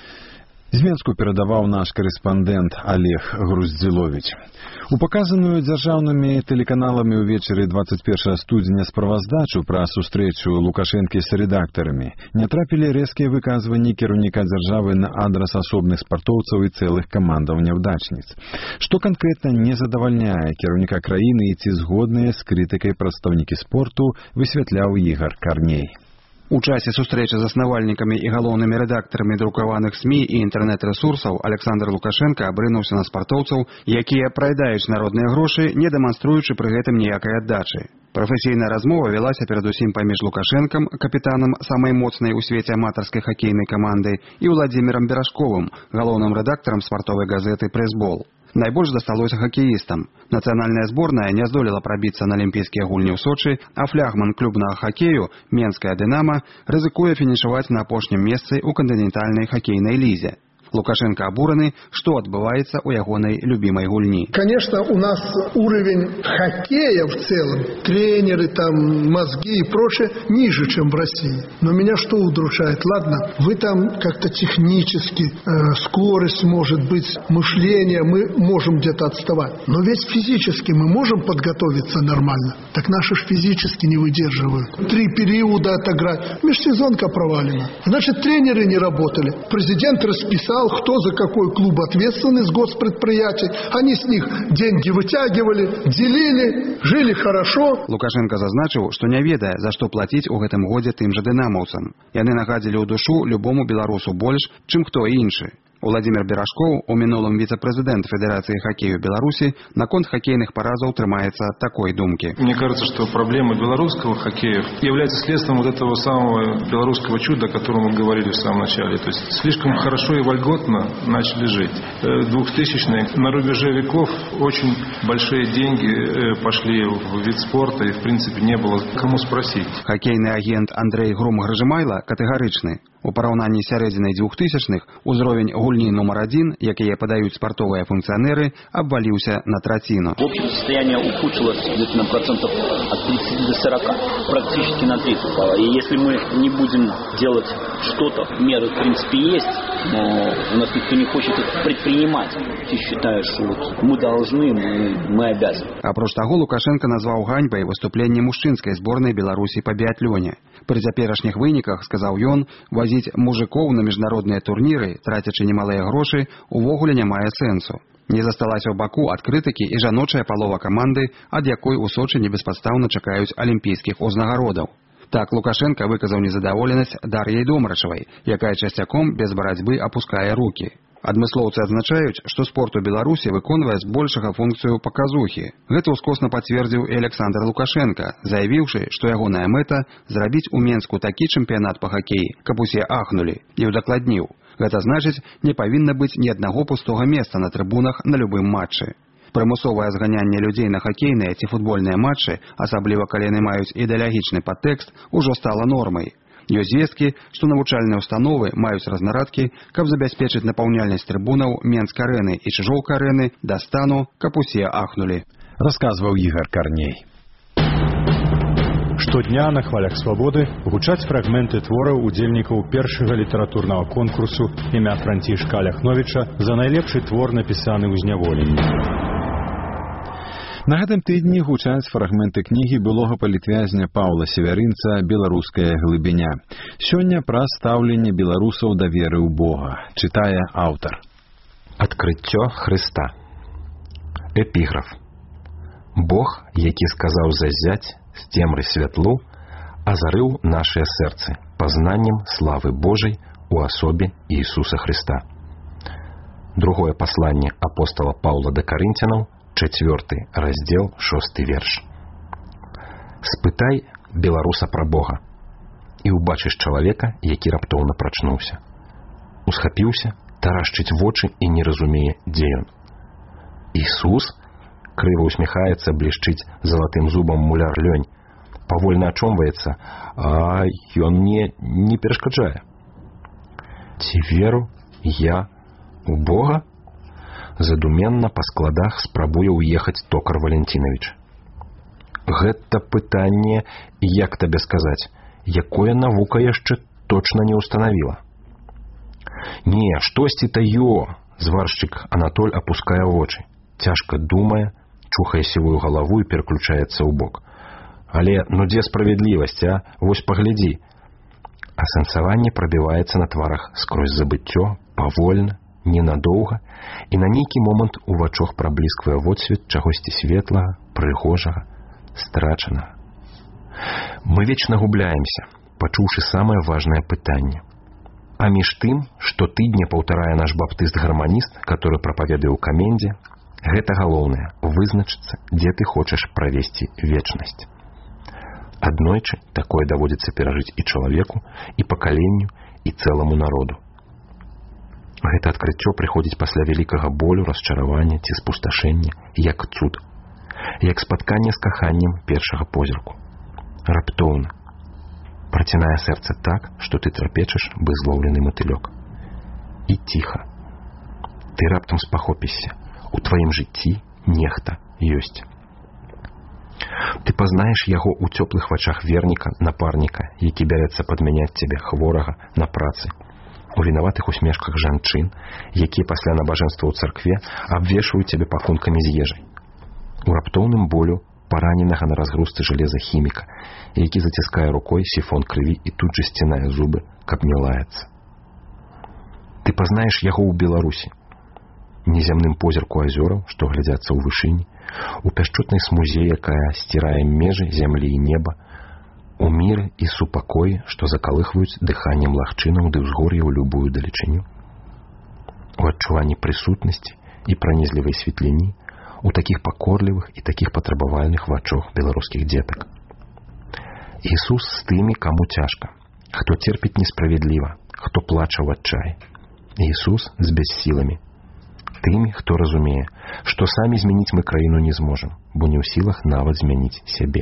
З Менску перадаваў наш корэспандэнт Олег Груздзіловіч. У паказаную дзяржаўнымі тэлеканаламі ўвечары двадцать першага студзеня справаздачу пра сустрэчу Лукашэнкі з рэдактарамі не трапілі рэзкія выказванні кіраўніка дзяржавы на адрас асобных спартоўцаў і цэлых камандаў няўдачніц. Што канкрэтна не задавальняе кіраўніка краіны і ці згодныя з крытыкай прадстаўнікі спорту, высвятляў Ігор Карней. У часе сустрэчы з аснавальнікамі і галоўнымі рэдактарамі друкаваных СМІ і інтэрнэт-рэсурсаў Александр Лукашенко абрынуўся на спартоўцаў, якія праядаюць народныя грошы, не дэманструючы пры гэтым ніякай аддачы. Прафесійная размова вялася перадусім паміж Лукашэнкам, капітанам самай моцнай у свеце аматарскай хакейнай каманды, і Владзімірам Беражковым, галоўным рэдактарам спартовай газеты «Прэсбол». Найбольш дасталося хакеістам. Нацыянальная зборная не здолела прабіцца на алімпійскія гульні ў Сочы, а флягман клубнага хакею, Менская «Дынама», рызыкуе фінішаваць на апошнім месцы ў кантынентальнай хакейнай лізе. Лукашенко обураны, что отбывается у ягоной любимой гульни. Конечно, у нас уровень хоккея в целом, тренеры, там, мозги и прочее, ниже, чем в России. Но меня что удручает? Ладно, вы там как-то технически, э, скорость может быть, мышление, мы можем где-то отставать. Но ведь физически мы можем подготовиться нормально. Так наши ж физически не выдерживают. Три периода отыграть. Межсезонка провалена. Значит, тренеры не работали. Президент расписал знал, кто за какой клуб ответственный с госпредприятий. Они с них деньги вытягивали, делили, жили хорошо. Лукашенко зазначыў, што не ведае, за што плаціць у гэтым годзе тым жа дынамаўцам. Яны нагадзілі ў душу любому беларусу больш, чым хто іншы. Владимир Берашков, у мінулым вице-президент Федерации хоккея Беларуси, наконт хоккейных поразов трымаецца такой думки. Мне кажется, что проблема белорусского хоккея является следствием вот этого самого белорусского чуда, о котором мы говорили в самом начале. То есть слишком хорошо и вольготно начали жить. Двухтысячные, на рубеже веков очень большие деньги пошли в вид спорта, и в принципе не было кому спросить. Хоккейный агент Андрей Грум-Грыжымайла катэгарычны. У параўнанні сярэдзінай двухтысячных узровень гульні номер один, якія падаюць спартовыя функцыянеры, обвалился на траціну. Общее состояние ухудшилось где-то на процентов от тридцати до сорока, практически на треть упало. И если мы не будем делать что-то, меры в принципе есть, но у нас никто не хочет это предпринимать. Ты считаешь, что вот мы должны, мы, мы обязаны. Апроч таго, Лукашенко назваў ганьбай выступленне мужчынскай зборнай Беларусі па біятлёне. Пры цяперашніх выніках, сказаў ён, возіць мужикоў на міжнародныя турніры, трацячы немалыя грошы, увогуле не мае сэнсу. Не засталася ў баку ад крытыкі і жаночая палова каманды, ад якой у Сочы небеспадстаўна чакаюць алімпійскіх узнагародаў. Так Лукашенко выказаў незадаволенасць Дар'яй Домрачавай, якая часцяком без барацьбы апускае рукі. Адмыслоўцы адзначаюць, што спорт у Беларусі выконвае збольшага функцыю паказухі. Гэта ўскосна пацвердзіў і Александр Лукашенко, заявіўшы, што ягоная мэта зрабіць у Менску такі чэмпіянат па хакеі, каб усе ахнулі, і ўдакладніў. Гэта значыць, не павінна быць ні аднаго пустога месца на трыбунах на любым матчы. Прымусовае зганянне людзей на хакейныя ці футбольныя матчы, асабліва калі яны маюць ідэалагічны падтэкст, ужо стала нормай. Ёсць звесткі, што навучальныя установы маюць разнарадкі, каб забяспечыць напаўняльнасць трыбунаў Менск-арэны і Чыжоўка-арэны да стану, каб усе ахнулі. Расказваў Ігор Карней. Штодня на хвалях свабоды гучаць фрагменты твораў удзельнікаў першага літаратурнага конкурсу імя Францішка Аляхновіча за найлепшы твор, напісаны ў зняволенні. На гэтым тыдні гучаць фрагменты кнігі былога палітвязня Паўла Севярынца «Беларуская глыбіня». Сёння пра стаўленне беларусаў да веры ў Бога. Чытае аўтар. Адкрыццё Хрыста. Эпіграф. Бог, які сказаў заззяць з цемры святлу, азарыў нашыя сэрцы пазнаннем славы Божай у асобе Іісуса Хрыста. Другое пасланне апостола Паўла да Карынцянаў, четвертый раздел, шосты верш. Спытай беларуса пра Бога, і ўбачыш чалавека, які раптоўна прачнуўся. Усхапіўся, тарашчыць вочы і не разумее, дзе ён. Ісус, крыва усміхаецца, блішчыць залатым зубам муляр лёнь, павольна ачомваецца, а ён мне не перашкаджае. Ці веру я у Бога? Задуменна па складах спрабуе ўехаць Токар Валентинович. Гэта пытанне, як табе сказаць, якое навука яшчэ точна не ўстанавіла. Не, штосьці таё, зваршчык Анатоль апускае вочы, цяжка думае, чухае сівую галаву і пераключаецца ў бок. Але ну дзе справядлівасць, а? Вось паглядзі. Асэнсаванне прабіваецца на тварах скрозь забыццё, павольна, ненадоўга, і на нейкі момант у вачах праблісквае водсвет чагосьці светлага, прыгожага, страчанага. Мы вечна губляемся, пачуўшы самае важнае пытанне. А між тым, што тыдня паўтарае наш баптыст-гарманіст, который прапаведае ў камендзе, гэта галоўнае — вызначыцца, дзе ты хочаш правесці вечнасць. Аднойчы такое даводзіцца перажыць і чалавеку, і пакаленню, і цэламу народу. Гэта адкрыццё прыходзіць пасля вялікага болю, расчаравання ці спусташэння, як цуд, як спатканне з каханнем першага позірку. Раптоўна. Працінае сэрца так, што ты трапечаш, бы злоўлены матылёк. І ціха. Ты раптам спахопішся. У тваім жыцці нехта ёсць. Ты пазнаеш яго ў цёплых вачах верніка, напарніка, які бярэцца падмяняць цябе хворага на працы, у вінаватых усмешках жанчын, якія пасля набажэнства ў царкве абвешваюць цябе пакункамі з ежай. У раптоўным болю параненага на разгрузцы жалеза хіміка, які заціскае рукой сіфон крыві і тут жа сцінае зубы, каб не лаяцца. Ты пазнаеш яго ў Беларусі. Неземным позірку азёраў, што глядзяцца ў вышыні, у пяшчотнай смузе, якая сцірае межы зямлі і неба, у міры і супакоі, што закалыхваюць дыханнем лагчынаў ды ўзгор'я ў любую далечыню. У адчуванні прысутнасці і пранізлівай светліні, у такіх пакорлівых і такіх патрабавальных вачах беларускіх дзетак. Ісус з тымі, каму цяжка, хто церпіць несправядліва, хто плача ў адчаі. Ісус з бяссіламі, тымі, хто разумее, што самі змяніць мы краіну не зможам, бо не ў сілах нават змяніць сябе.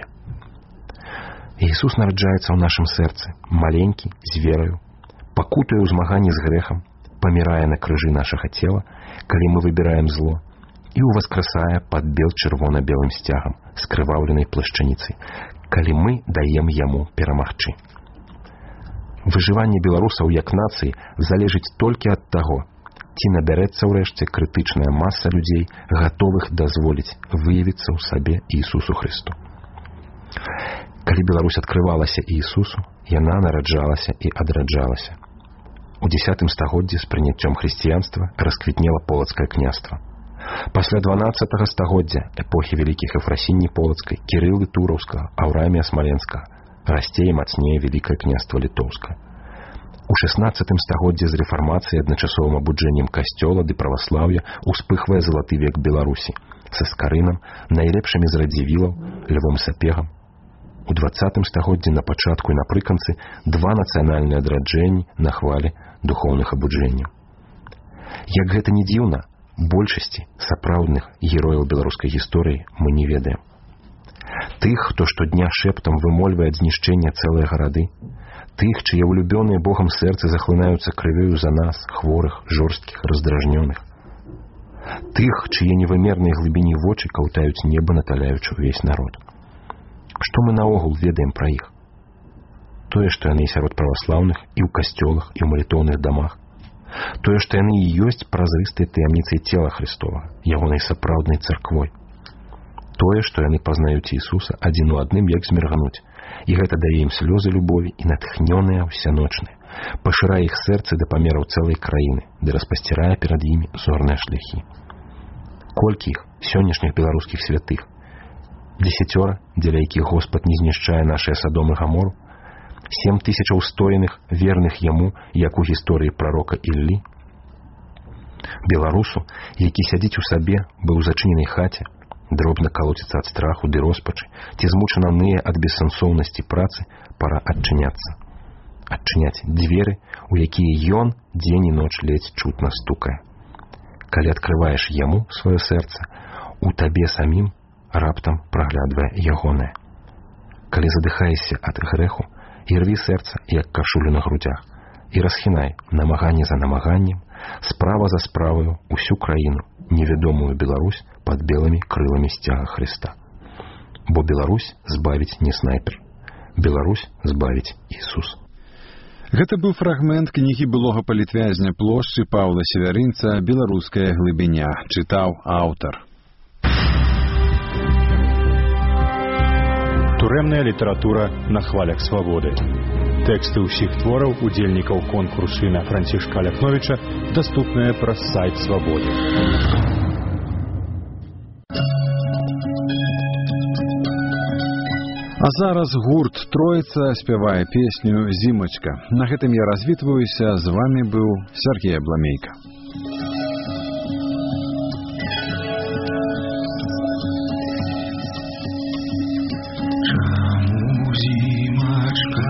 Ісус нараджаецца ў нашым сэрцы, маленькі, з вераю, пакутуе ў змаганні з грэхам, памірае на крыжы нашага цела, калі мы выбіраем зло, і ўваскрасае пад бел-чырвона-белым сцягам, скрываўленай плашчаніцай, калі мы даем яму перамагчы. Выжыванне беларусаў як нацыі залежыць толькі ад таго, ці набярэцца ўрэшце крытычная маса людзей, гатовых дазволіць выявіцца ў сабе Ісусу Хрысту. Калі Беларусь адкрывалася Ісусу, яна нараджалася і адраджалася. У дзесятым стагоддзі з прыняццём хрысціянства расквітнела полацкае княства. Пасля дванаццатага стагоддзя эпохі вялікіх Ефрасіні Полацкай, Кірылы Тураўскага, Аўрамія Смаленскага расце і мацнее вялікае княства Літоўскае. У шаснаццатым стагоддзі з рэфармацыяй, адначасовым абуджэннем касцёла ды праваслаўя успыхвае залаты век Беларусі са Скарынам, найлепшымі з радзівілаў, Львом Сапегам. У дваццатым стагоддзі на пачатку і напрыканцы два нацыянальныя адраджэнні на хвалі духоўных абуджэнняў. Як гэта не дзіўна, большасці сапраўдных герояў беларускай гісторыі мы не ведаем. Тых, хто штодня шэптам вымольвае ад знішчэння цэлыя гарады, тых, чые улюбёныя Богам сэрцы захлынаюцца крывёю за нас, хворых, жорсткіх, раздражнёных. Тых, чые невымерныя глыбіні вочы каўтаюць неба, наталяючы ўвесь народ. Што мы наогул ведаем пра іх? Тое, што яны сярод праваслаўных і ў касцёлах, і ў малітоўных дамах. Тое, што яны і ёсць празрыстай таямніцай цела Христова, ягонай сапраўднай царквой. Тое, што яны пазнаюць Ісуса адзін у адным, як зміргануць, і гэта дае ім слёзы любові і натхнёныя ўсяночныя, пашырае іх сэрцы да памераў цэлай краіны, ды распасцірае перад імі зорныя шляхі. Колькі іх, сённяшніх беларускіх святых? Дзесяцёра, дзеля якіх Господ не знішчае нашыя Садом і Гамору? Сем тысячаў стоеных, верных яму, як у гісторыі прарока Іллі? Беларусу, які сядзіць у сабе, быў у зачыненай хаце, дробна калоціцца ад страху ды роспачы, ці змучана ные ад бессэнсоўнасці працы, пара адчыняцца. Адчыняць дзверы, у якія ён дзень і ноч ледзь чутна стукае. Калі адкрываеш яму сваё сэрца, у табе самім раптам праглядвае ягонае. Калі задыхаешся ад грэху, і рві сэрца, як кашулю на грудях, і расхінай намаганне за намаганнем, справа за справаю усю краіну, невядомую Беларусь пад белымі крыламі сцяга Хрыста. Бо Беларусь збавіць не снайпер. Беларусь збавіць Ісус. Гэта быў фрагмент кнігі былога палітвязня плошчы Паўла Севярынца «Беларуская глыбіня», чытаў аўтар. Турэмная літаратура на хвалях свабоды. Тэксты ўсіх твораў удзельнікаў конкурсу імя Францішка Ляхновіча даступныя праз сайт Свабоды. А зараз гурт Троіца спявае песню «Зімочка». На гэтым я развітваюся. З вами быў Сергей Абламейка. Чаму, зімачка,